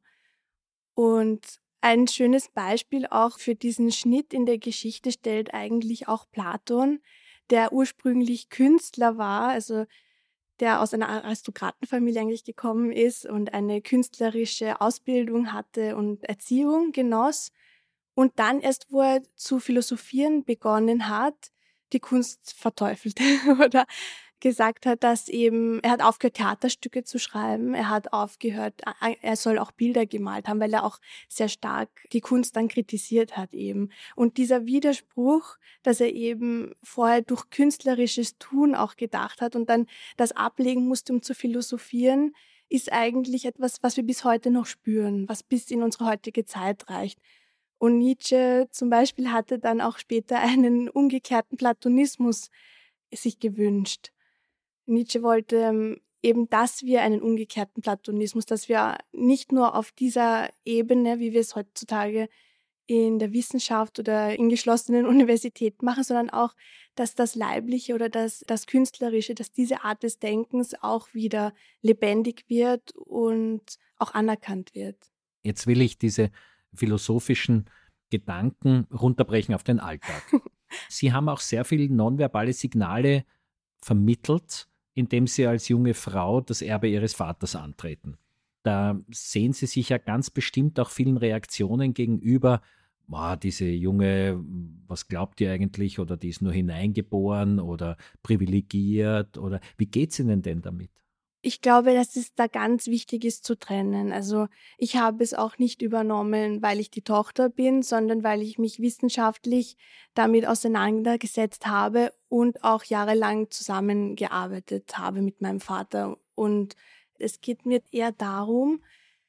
Und ein schönes Beispiel auch für diesen Schnitt in der Geschichte stellt eigentlich auch Platon, der ursprünglich Künstler war, also der aus einer Aristokratenfamilie eigentlich gekommen ist und eine künstlerische Ausbildung hatte und Erziehung genoss. Und dann erst, wo er zu philosophieren begonnen hat, die Kunst verteufelte oder gesagt hat, dass er hat aufgehört, Theaterstücke zu schreiben, er hat aufgehört, er soll auch Bilder gemalt haben, weil er auch sehr stark die Kunst dann kritisiert hat eben. Und dieser Widerspruch, dass er eben vorher durch künstlerisches Tun auch gedacht hat und dann das ablegen musste, um zu philosophieren, ist eigentlich etwas, was wir bis heute noch spüren, was bis in unsere heutige Zeit reicht. Und Nietzsche zum Beispiel hatte dann auch später einen umgekehrten Platonismus sich gewünscht. Nietzsche wollte eben, dass wir einen umgekehrten Platonismus, dass wir nicht nur auf dieser Ebene, wie wir es heutzutage in der Wissenschaft oder in geschlossenen Universitäten machen, sondern auch, dass das Leibliche oder das Künstlerische, dass diese Art des Denkens auch wieder lebendig wird und auch anerkannt wird. Jetzt will ich diese philosophischen Gedanken runterbrechen auf den Alltag. Sie haben auch sehr viele nonverbale Signale vermittelt, indem Sie als junge Frau das Erbe Ihres Vaters antreten. Da sehen Sie sich ja ganz bestimmt auch vielen Reaktionen gegenüber, diese Junge, was glaubt ihr eigentlich, oder die ist nur hineingeboren oder privilegiert, oder wie geht es Ihnen denn damit? Ich glaube, dass es da ganz wichtig ist zu trennen. Also ich habe es auch nicht übernommen, weil ich die Tochter bin, sondern weil ich mich wissenschaftlich damit auseinandergesetzt habe und auch jahrelang zusammengearbeitet habe mit meinem Vater. Und es geht mir eher darum,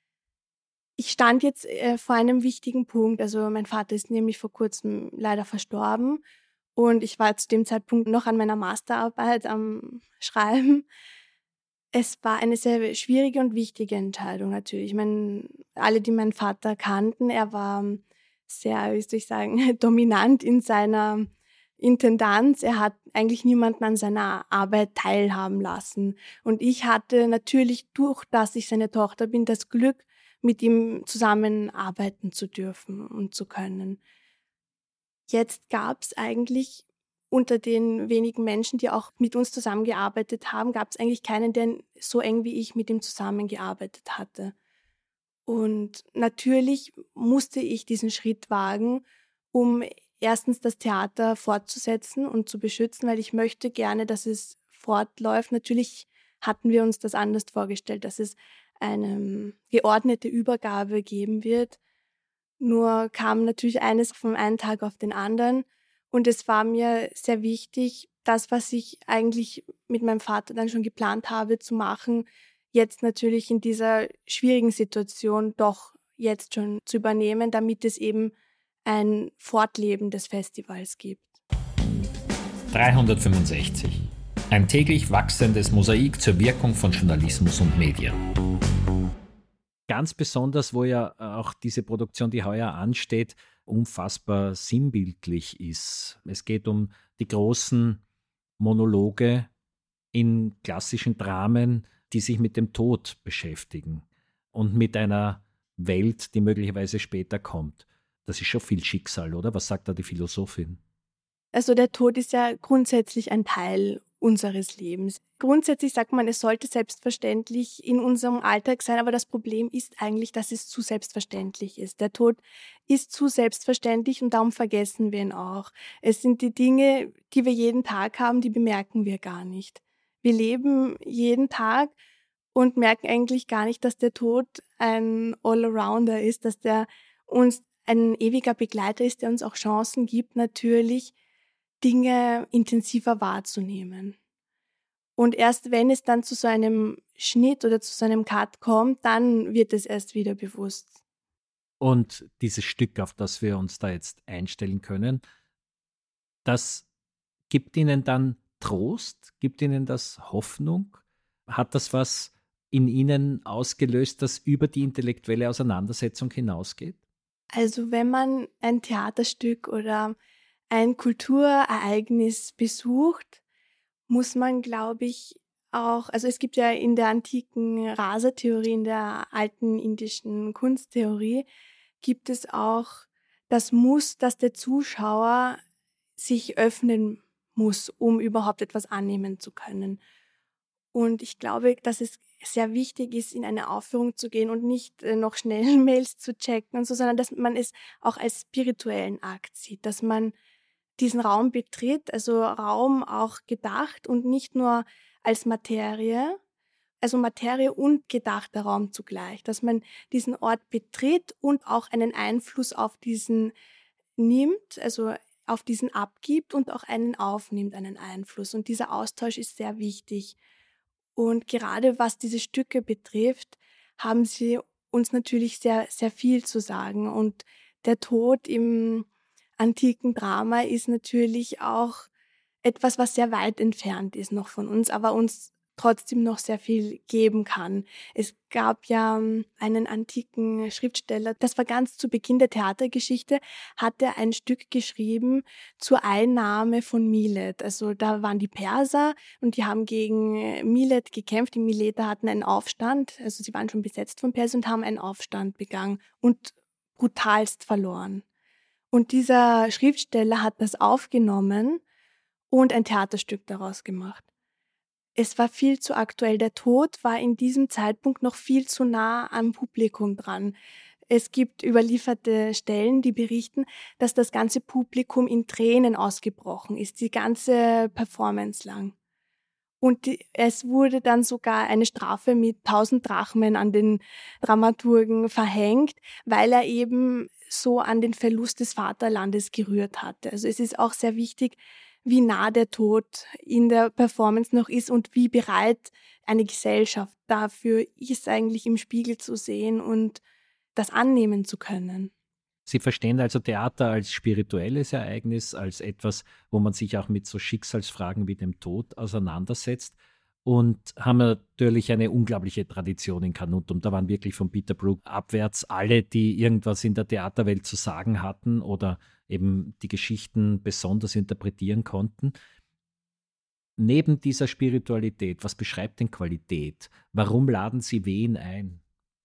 ich stand jetzt vor einem wichtigen Punkt. Also mein Vater ist nämlich vor kurzem leider verstorben und ich war zu dem Zeitpunkt noch an meiner Masterarbeit am Schreiben. Es war eine sehr schwierige und wichtige Entscheidung natürlich. Ich meine, alle, die meinen Vater kannten, er war sehr, wie soll ich sagen, dominant in seiner Intendanz. Er hat eigentlich niemanden an seiner Arbeit teilhaben lassen. Und ich hatte natürlich, durch dass ich seine Tochter bin, das Glück, mit ihm zusammenarbeiten zu dürfen und zu können. Jetzt gab es eigentlich unter den wenigen Menschen, die auch mit uns zusammengearbeitet haben, gab es eigentlich keinen, der so eng wie ich mit ihm zusammengearbeitet hatte. Und natürlich musste ich diesen Schritt wagen, um erstens das Theater fortzusetzen und zu beschützen, weil ich möchte gerne, dass es fortläuft. Natürlich hatten wir uns das anders vorgestellt, dass es eine geordnete Übergabe geben wird. Nur kam natürlich eines vom einen Tag auf den anderen. Und es war mir sehr wichtig, das, was ich eigentlich mit meinem Vater dann schon geplant habe zu machen, jetzt natürlich in dieser schwierigen Situation doch jetzt schon zu übernehmen, damit es eben ein Fortleben des Festivals gibt. 365. Ein täglich wachsendes Mosaik zur Wirkung von Journalismus und Medien. Ganz besonders, wo ja auch diese Produktion, die heuer ansteht, unfassbar sinnbildlich ist. Es geht um die großen Monologe in klassischen Dramen, die sich mit dem Tod beschäftigen und mit einer Welt, die möglicherweise später kommt. Das ist schon viel Schicksal, oder? Was sagt da die Philosophin? Also der Tod ist ja grundsätzlich ein Teil unseres Lebens. Grundsätzlich sagt man, es sollte selbstverständlich in unserem Alltag sein, aber das Problem ist eigentlich, dass es zu selbstverständlich ist. Der Tod ist zu selbstverständlich und darum vergessen wir ihn auch. Es sind die Dinge, die wir jeden Tag haben, die bemerken wir gar nicht. Wir leben jeden Tag und merken eigentlich gar nicht, dass der Tod ein Allrounder ist, dass der uns ein ewiger Begleiter ist, der uns auch Chancen gibt, natürlich Dinge intensiver wahrzunehmen. Und erst wenn es dann zu so einem Schnitt oder zu so einem Cut kommt, dann wird es erst wieder bewusst. Und dieses Stück, auf das wir uns da jetzt einstellen können, das gibt Ihnen dann Trost? Gibt Ihnen das Hoffnung? Hat das was in Ihnen ausgelöst, das über die intellektuelle Auseinandersetzung hinausgeht? Also wenn man ein Theaterstück oder ein Kulturereignis besucht, muss man, glaube ich, auch, also es gibt ja in der antiken Rasa-Theorie, in der alten indischen Kunsttheorie, gibt es auch das Muss, dass der Zuschauer sich öffnen muss, um überhaupt etwas annehmen zu können. Und ich glaube, dass es sehr wichtig ist, in eine Aufführung zu gehen und nicht noch schnell Mails zu checken und so, sondern dass man es auch als spirituellen Akt sieht, dass man diesen Raum betritt, also Raum auch gedacht und nicht nur als Materie, also Materie und gedachter Raum zugleich, dass man diesen Ort betritt und auch einen Einfluss auf diesen nimmt, also auf diesen abgibt und auch einen aufnimmt, einen Einfluss. Und dieser Austausch ist sehr wichtig. Und gerade was diese Stücke betrifft, haben sie uns natürlich sehr, sehr viel zu sagen. Und der Tod im antiken Drama ist natürlich auch etwas, was sehr weit entfernt ist noch von uns, aber uns trotzdem noch sehr viel geben kann. Es gab ja einen antiken Schriftsteller, das war ganz zu Beginn der Theatergeschichte, hat er ein Stück geschrieben zur Einnahme von Milet. Also da waren die Perser und die haben gegen Milet gekämpft. Die Mileter hatten einen Aufstand, also sie waren schon besetzt von Persern und haben einen Aufstand begangen und brutalst verloren. Und dieser Schriftsteller hat das aufgenommen und ein Theaterstück daraus gemacht. Es war viel zu aktuell. Der Tod war in diesem Zeitpunkt noch viel zu nah am Publikum dran. Es gibt überlieferte Stellen, die berichten, dass das ganze Publikum in Tränen ausgebrochen ist, die ganze Performance lang. Und es wurde dann sogar eine Strafe mit 1000 Drachmen an den Dramaturgen verhängt, weil er eben so an den Verlust des Vaterlandes gerührt hatte. Also es ist auch sehr wichtig, wie nah der Tod in der Performance noch ist und wie bereit eine Gesellschaft dafür ist, eigentlich im Spiegel zu sehen und das annehmen zu können. Sie verstehen also Theater als spirituelles Ereignis, als etwas, wo man sich auch mit so Schicksalsfragen wie dem Tod auseinandersetzt und haben natürlich eine unglaubliche Tradition in Carnuntum. Da waren wirklich von Peter Brook abwärts alle, die irgendwas in der Theaterwelt zu sagen hatten oder eben die Geschichten besonders interpretieren konnten. Neben dieser Spiritualität, was beschreibt denn Qualität? Warum laden Sie wen ein?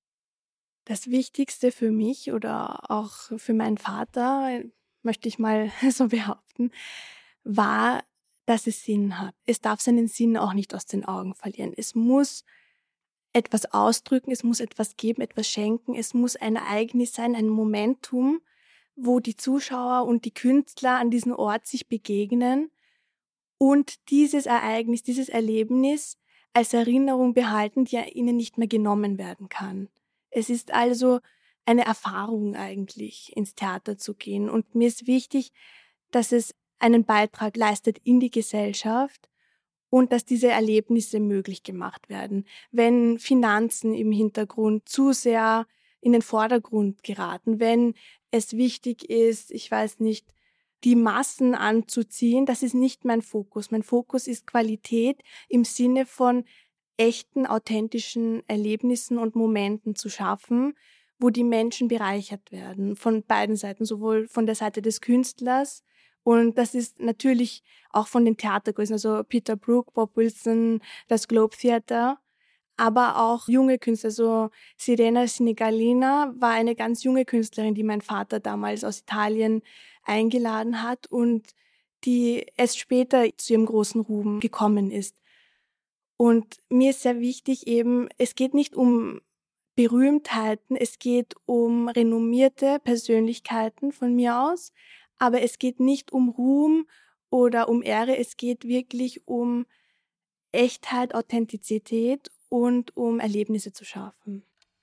Das Wichtigste für mich oder auch für meinen Vater, möchte ich mal so behaupten, war, dass es Sinn hat. Es darf seinen Sinn auch nicht aus den Augen verlieren. Es muss etwas ausdrücken, es muss etwas geben, etwas schenken, es muss ein Ereignis sein, ein Momentum, wo die Zuschauer und die Künstler an diesem Ort sich begegnen und dieses Ereignis, dieses Erlebnis als Erinnerung behalten, die ihnen nicht mehr genommen werden kann. Es ist also eine Erfahrung eigentlich, ins Theater zu gehen. Und mir ist wichtig, dass es einen Beitrag leistet in die Gesellschaft und dass diese Erlebnisse möglich gemacht werden. Wenn Finanzen im Hintergrund zu sehr in den Vordergrund geraten, wenn es wichtig ist, ich weiß nicht, die Massen anzuziehen. Das ist nicht mein Fokus. Mein Fokus ist Qualität im Sinne von echten, authentischen Erlebnissen und Momenten zu schaffen, wo die Menschen bereichert werden, von beiden Seiten, sowohl von der Seite des Künstlers, und das ist natürlich auch von den Theatergrößen, also Peter Brook, Bob Wilson, das Globe Theatre, aber auch junge Künstler, also Sirena Sinigalina war eine ganz junge Künstlerin, die mein Vater damals aus Italien eingeladen hat und die erst später zu ihrem großen Ruhm gekommen ist. Und mir ist sehr wichtig eben, es geht nicht um Berühmtheiten, es geht um renommierte Persönlichkeiten von mir aus, aber es geht nicht um Ruhm oder um Ehre, es geht wirklich um Echtheit, Authentizität und um Erlebnisse zu schaffen.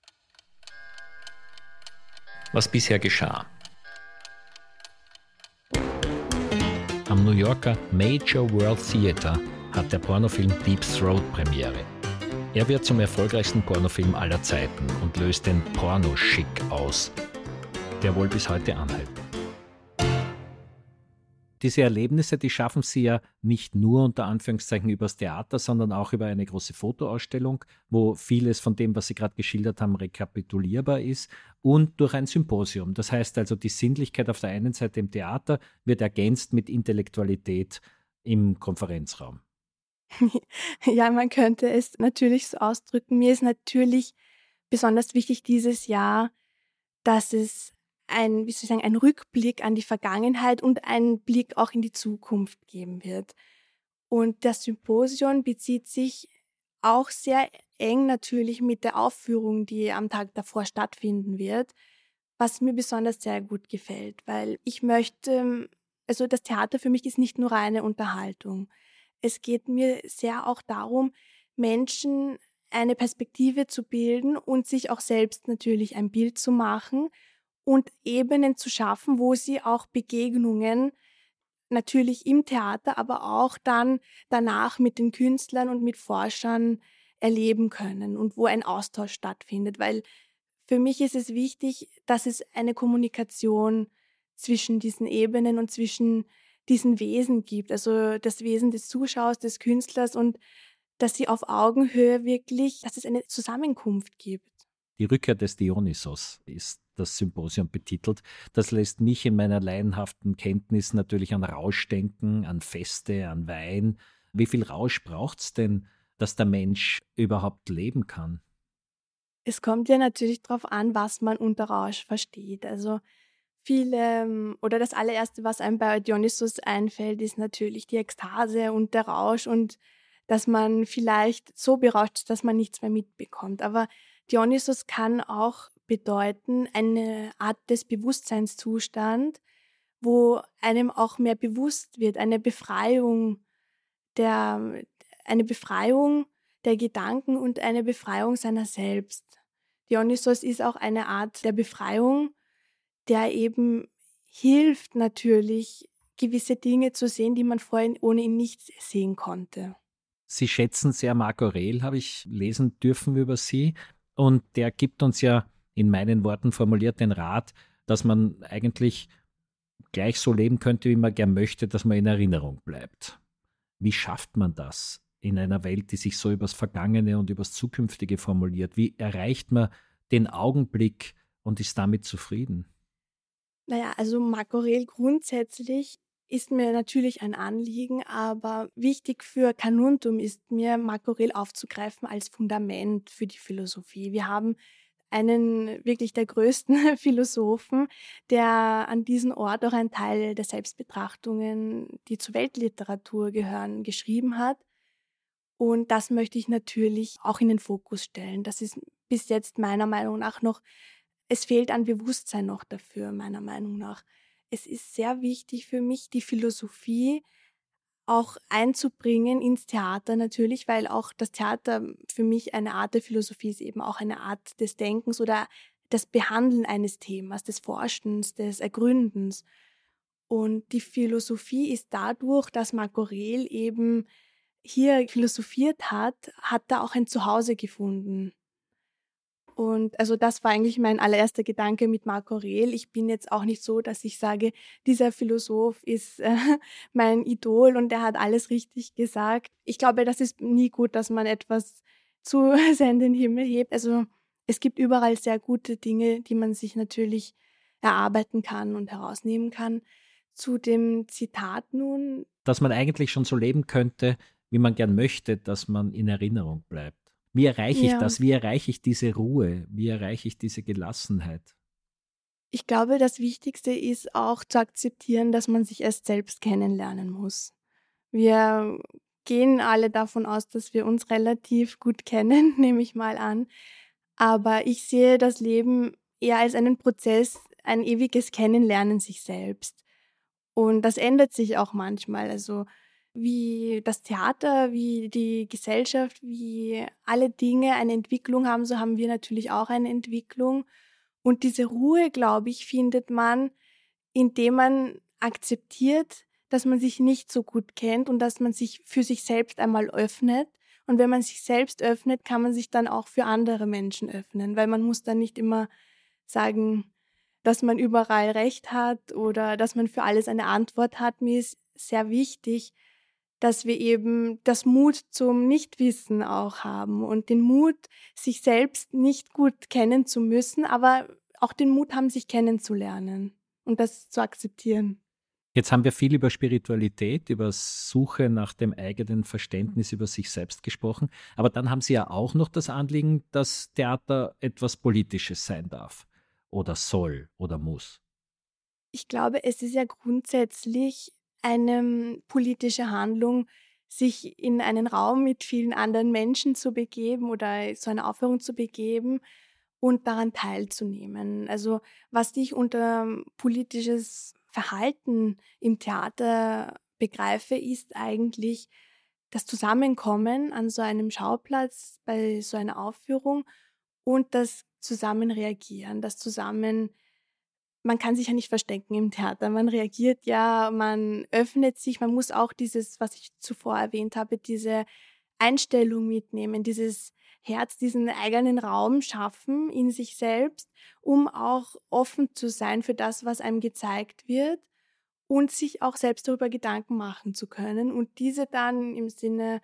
Was bisher geschah. Am New Yorker Major World Theatre hat der Pornofilm Deep Throat Premiere. Er wird zum erfolgreichsten Pornofilm aller Zeiten und löst den Pornoschick aus, der wohl bis heute anhält. Diese Erlebnisse, die schaffen Sie ja nicht nur unter Anführungszeichen übers Theater, sondern auch über eine große Fotoausstellung, wo vieles von dem, was Sie gerade geschildert haben, rekapitulierbar ist, und durch ein Symposium. Das heißt also, die Sinnlichkeit auf der einen Seite im Theater wird ergänzt mit Intellektualität im Konferenzraum. Ja, man könnte es natürlich so ausdrücken. Mir ist natürlich besonders wichtig dieses Jahr, dass es ein Rückblick an die Vergangenheit und einen Blick auch in die Zukunft geben wird. Und das Symposium bezieht sich auch sehr eng natürlich mit der Aufführung, die am Tag davor stattfinden wird, was mir besonders sehr gut gefällt, weil ich möchte, also das Theater für mich ist nicht nur reine Unterhaltung. Es geht mir sehr auch darum, Menschen eine Perspektive zu bilden und sich auch selbst natürlich ein Bild zu machen und Ebenen zu schaffen, wo sie auch Begegnungen natürlich im Theater, aber auch dann danach mit den Künstlern und mit Forschern erleben können und wo ein Austausch stattfindet. Weil für mich ist es wichtig, dass es eine Kommunikation zwischen diesen Ebenen und zwischen diesen Wesen gibt. Also das Wesen des Zuschauers, des Künstlers, und dass sie auf Augenhöhe wirklich, dass es eine Zusammenkunft gibt. Die Rückkehr des Dionysos ist das Symposium betitelt. Das lässt mich in meiner laienhaften Kenntnis natürlich an Rausch denken, an Feste, an Wein. Wie viel Rausch braucht es denn, dass der Mensch überhaupt leben kann? Es kommt ja natürlich darauf an, was man unter Rausch versteht. Also oder das allererste, was einem bei Dionysos einfällt, ist natürlich die Ekstase und der Rausch und dass man vielleicht so berauscht ist, dass man nichts mehr mitbekommt. Aber Dionysos kann auch bedeuten, eine Art des Bewusstseinszustand, wo einem auch mehr bewusst wird, eine Befreiung der Gedanken und eine Befreiung seiner selbst. Dionysos ist auch eine Art der Befreiung, der eben hilft natürlich, gewisse Dinge zu sehen, die man vorhin ohne ihn nicht sehen konnte. Sie schätzen sehr Marc Aurèle, habe ich lesen dürfen über Sie. Und der gibt uns ja in meinen Worten formuliert den Rat, dass man eigentlich gleich so leben könnte, wie man gern möchte, dass man in Erinnerung bleibt. Wie schafft man das in einer Welt, die sich so übers Vergangene und übers Zukünftige formuliert? Wie erreicht man den Augenblick und ist damit zufrieden? Naja, also Marc Aurèle grundsätzlich ist mir natürlich ein Anliegen, aber wichtig für Canuntum ist mir, Marc Aurèle aufzugreifen als Fundament für die Philosophie. Wir haben einen wirklich der größten Philosophen, der an diesem Ort auch einen Teil der Selbstbetrachtungen, die zur Weltliteratur gehören, geschrieben hat. Und das möchte ich natürlich auch in den Fokus stellen. Das ist bis jetzt meiner Meinung nach noch, es fehlt an Bewusstsein noch dafür, meiner Meinung nach. Es ist sehr wichtig für mich, die Philosophie auch einzubringen ins Theater natürlich, weil auch das Theater für mich eine Art der Philosophie ist, eben auch eine Art des Denkens oder das Behandeln eines Themas, des Forschens, des Ergründens. Und die Philosophie ist dadurch, dass Marc Aurèle eben hier philosophiert hat, hat da auch ein Zuhause gefunden. Und also das war eigentlich mein allererster Gedanke mit Marc Aurel. Ich bin jetzt auch nicht so, dass ich sage, dieser Philosoph ist mein Idol und der hat alles richtig gesagt. Ich glaube, das ist nie gut, dass man etwas zu sehr in den Himmel hebt. Also es gibt überall sehr gute Dinge, die man sich natürlich erarbeiten kann und herausnehmen kann. Zu dem Zitat nun. Dass man eigentlich schon so leben könnte, wie man gern möchte, dass man in Erinnerung bleibt. Wie erreiche ich Ja. das? Wie erreiche ich diese Ruhe? Wie erreiche ich diese Gelassenheit? Ich glaube, das Wichtigste ist auch zu akzeptieren, dass man sich erst selbst kennenlernen muss. Wir gehen alle davon aus, dass wir uns relativ gut kennen, nehme ich mal an. Aber ich sehe das Leben eher als einen Prozess, ein ewiges Kennenlernen sich selbst. Und das ändert sich auch manchmal. Also wie das Theater, wie die Gesellschaft, wie alle Dinge eine Entwicklung haben, so haben wir natürlich auch eine Entwicklung. Und diese Ruhe, glaube ich, findet man, indem man akzeptiert, dass man sich nicht so gut kennt und dass man sich für sich selbst einmal öffnet. Und wenn man sich selbst öffnet, kann man sich dann auch für andere Menschen öffnen, weil man muss dann nicht immer sagen, dass man überall Recht hat oder dass man für alles eine Antwort hat. Mir ist sehr wichtig, dass wir eben das Mut zum Nichtwissen auch haben und den Mut, sich selbst nicht gut kennen zu müssen, aber auch den Mut haben, sich kennenzulernen und das zu akzeptieren. Jetzt haben wir viel über Spiritualität, über Suche nach dem eigenen Verständnis über sich selbst gesprochen. Aber dann haben Sie ja auch noch das Anliegen, dass Theater etwas Politisches sein darf oder soll oder muss. Ich glaube, es ist ja grundsätzlich eine politische Handlung, sich in einen Raum mit vielen anderen Menschen zu begeben oder so eine Aufführung zu begeben und daran teilzunehmen. Also was ich unter politisches Verhalten im Theater begreife, ist eigentlich das Zusammenkommen an so einem Schauplatz bei so einer Aufführung und das Zusammenreagieren, das Zusammen. Man kann sich ja nicht verstecken im Theater. Man reagiert ja, man öffnet sich, man muss auch dieses, was ich zuvor erwähnt habe, diese Einstellung mitnehmen, dieses Herz, diesen eigenen Raum schaffen in sich selbst, um auch offen zu sein für das, was einem gezeigt wird und sich auch selbst darüber Gedanken machen zu können und diese dann im Sinne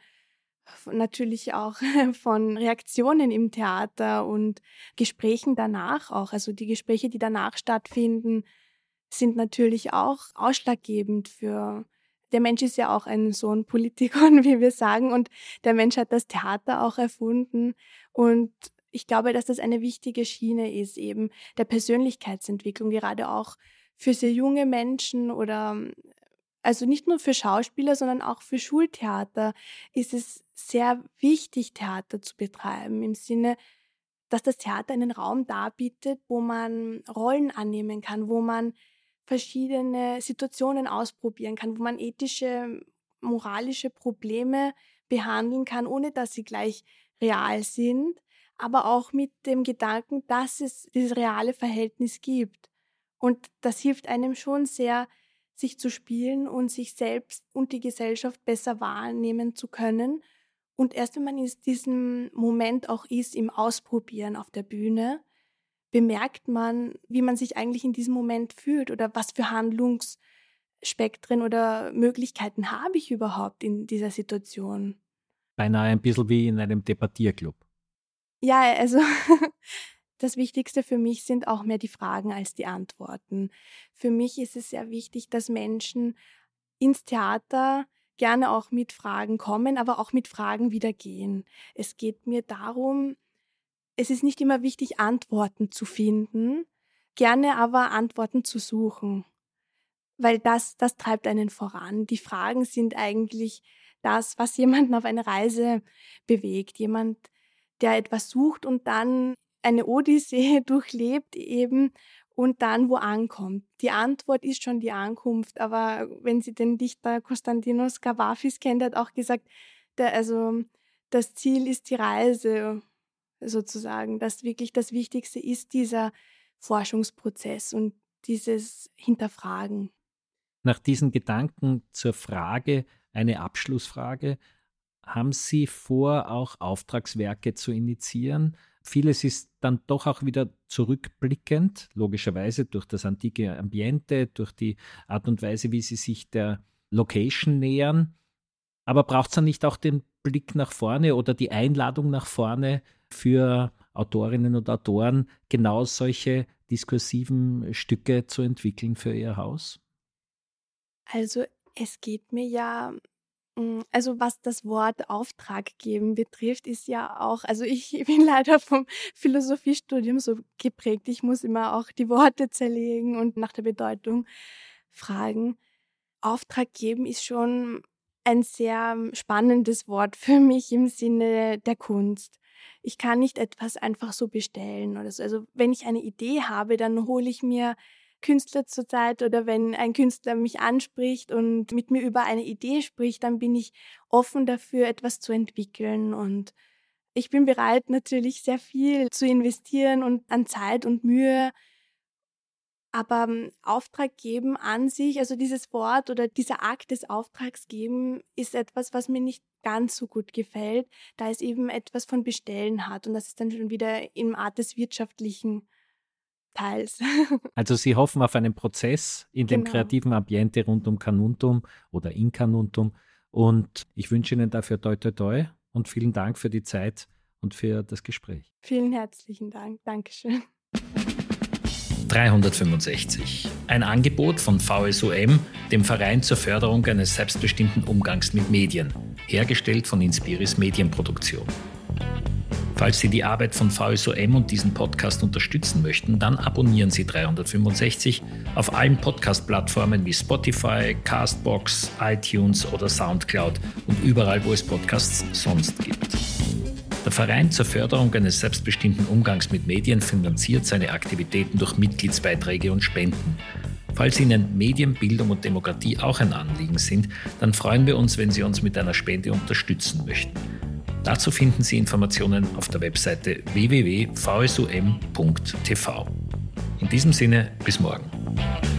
natürlich auch von Reaktionen im Theater und Gesprächen danach auch. Also die Gespräche, die danach stattfinden, sind natürlich auch ausschlaggebend für. Der Mensch ist ja auch ein Sohn Politikon, wie wir sagen, und der Mensch hat das Theater auch erfunden. Und ich glaube, dass das eine wichtige Schiene ist, eben der Persönlichkeitsentwicklung, gerade auch für sehr junge Menschen oder also nicht nur für Schauspieler, sondern auch für Schultheater ist es sehr wichtig, Theater zu betreiben, im Sinne, dass das Theater einen Raum darbietet, wo man Rollen annehmen kann, wo man verschiedene Situationen ausprobieren kann, wo man ethische, moralische Probleme behandeln kann, ohne dass sie gleich real sind, aber auch mit dem Gedanken, dass es dieses reale Verhältnis gibt. Und das hilft einem schon sehr, sich zu spielen und sich selbst und die Gesellschaft besser wahrnehmen zu können. Und erst wenn man in diesem Moment auch ist, im Ausprobieren auf der Bühne, bemerkt man, wie man sich eigentlich in diesem Moment fühlt oder was für Handlungsspektren oder Möglichkeiten habe ich überhaupt in dieser Situation. Beinahe ein bisschen wie in einem Debattierclub. Ja, also das Wichtigste für mich sind auch mehr die Fragen als die Antworten. Für mich ist es sehr wichtig, dass Menschen ins Theater gerne auch mit Fragen kommen, aber auch mit Fragen wieder gehen. Es geht mir darum, es ist nicht immer wichtig, Antworten zu finden, gerne aber Antworten zu suchen, weil das treibt einen voran. Die Fragen sind eigentlich das, was jemanden auf eine Reise bewegt. Jemand, der etwas sucht und dann eine Odyssee durchlebt eben und dann wo ankommt. Die Antwort ist schon die Ankunft, aber wenn Sie den Dichter Konstantinos Kavafis kennen, der hat auch gesagt, das Ziel ist die Reise sozusagen, dass wirklich das Wichtigste ist dieser Forschungsprozess und dieses Hinterfragen. Nach diesen Gedanken zur Frage, eine Abschlussfrage, haben Sie vor, auch Auftragswerke zu initiieren? Vieles ist dann doch auch wieder zurückblickend, logischerweise durch das antike Ambiente, durch die Art und Weise, wie sie sich der Location nähern. Aber braucht es dann nicht auch den Blick nach vorne oder die Einladung nach vorne für Autorinnen und Autoren, genau solche diskursiven Stücke zu entwickeln für ihr Haus? Also es geht mir ja, also was das Wort Auftrag geben betrifft, ist ja auch, also ich bin leider vom Philosophiestudium so geprägt, ich muss immer auch die Worte zerlegen und nach der Bedeutung fragen. Auftrag geben ist schon ein sehr spannendes Wort für mich im Sinne der Kunst. Ich kann nicht etwas einfach so bestellen oder so. Also wenn ich eine Idee habe, dann hole ich mir Künstler zur Zeit, oder wenn ein Künstler mich anspricht und mit mir über eine Idee spricht, dann bin ich offen dafür, etwas zu entwickeln, und ich bin bereit, natürlich sehr viel zu investieren und an Zeit und Mühe. Aber Auftrag geben an sich, also dieses Wort oder dieser Akt des Auftrags geben, ist etwas, was mir nicht ganz so gut gefällt, da es eben etwas von Bestellen hat, und das ist dann schon wieder im Art des wirtschaftlichen Teils. Also Sie hoffen auf einen Prozess in dem kreativen Ambiente rund um Carnuntum oder in Carnuntum, und ich wünsche Ihnen dafür toi toi toi und vielen Dank für die Zeit und für das Gespräch. Vielen herzlichen Dank. Dankeschön. 365. Ein Angebot von VSUM, dem Verein zur Förderung eines selbstbestimmten Umgangs mit Medien, hergestellt von Inspiris Medienproduktion. Falls Sie die Arbeit von VSUM und diesen Podcast unterstützen möchten, dann abonnieren Sie 365 auf allen Podcast-Plattformen wie Spotify, Castbox, iTunes oder Soundcloud und überall, wo es Podcasts sonst gibt. Der Verein zur Förderung eines selbstbestimmten Umgangs mit Medien finanziert seine Aktivitäten durch Mitgliedsbeiträge und Spenden. Falls Ihnen Medien, Bildung und Demokratie auch ein Anliegen sind, dann freuen wir uns, wenn Sie uns mit einer Spende unterstützen möchten. Dazu finden Sie Informationen auf der Webseite www.vsum.tv. In diesem Sinne, bis morgen.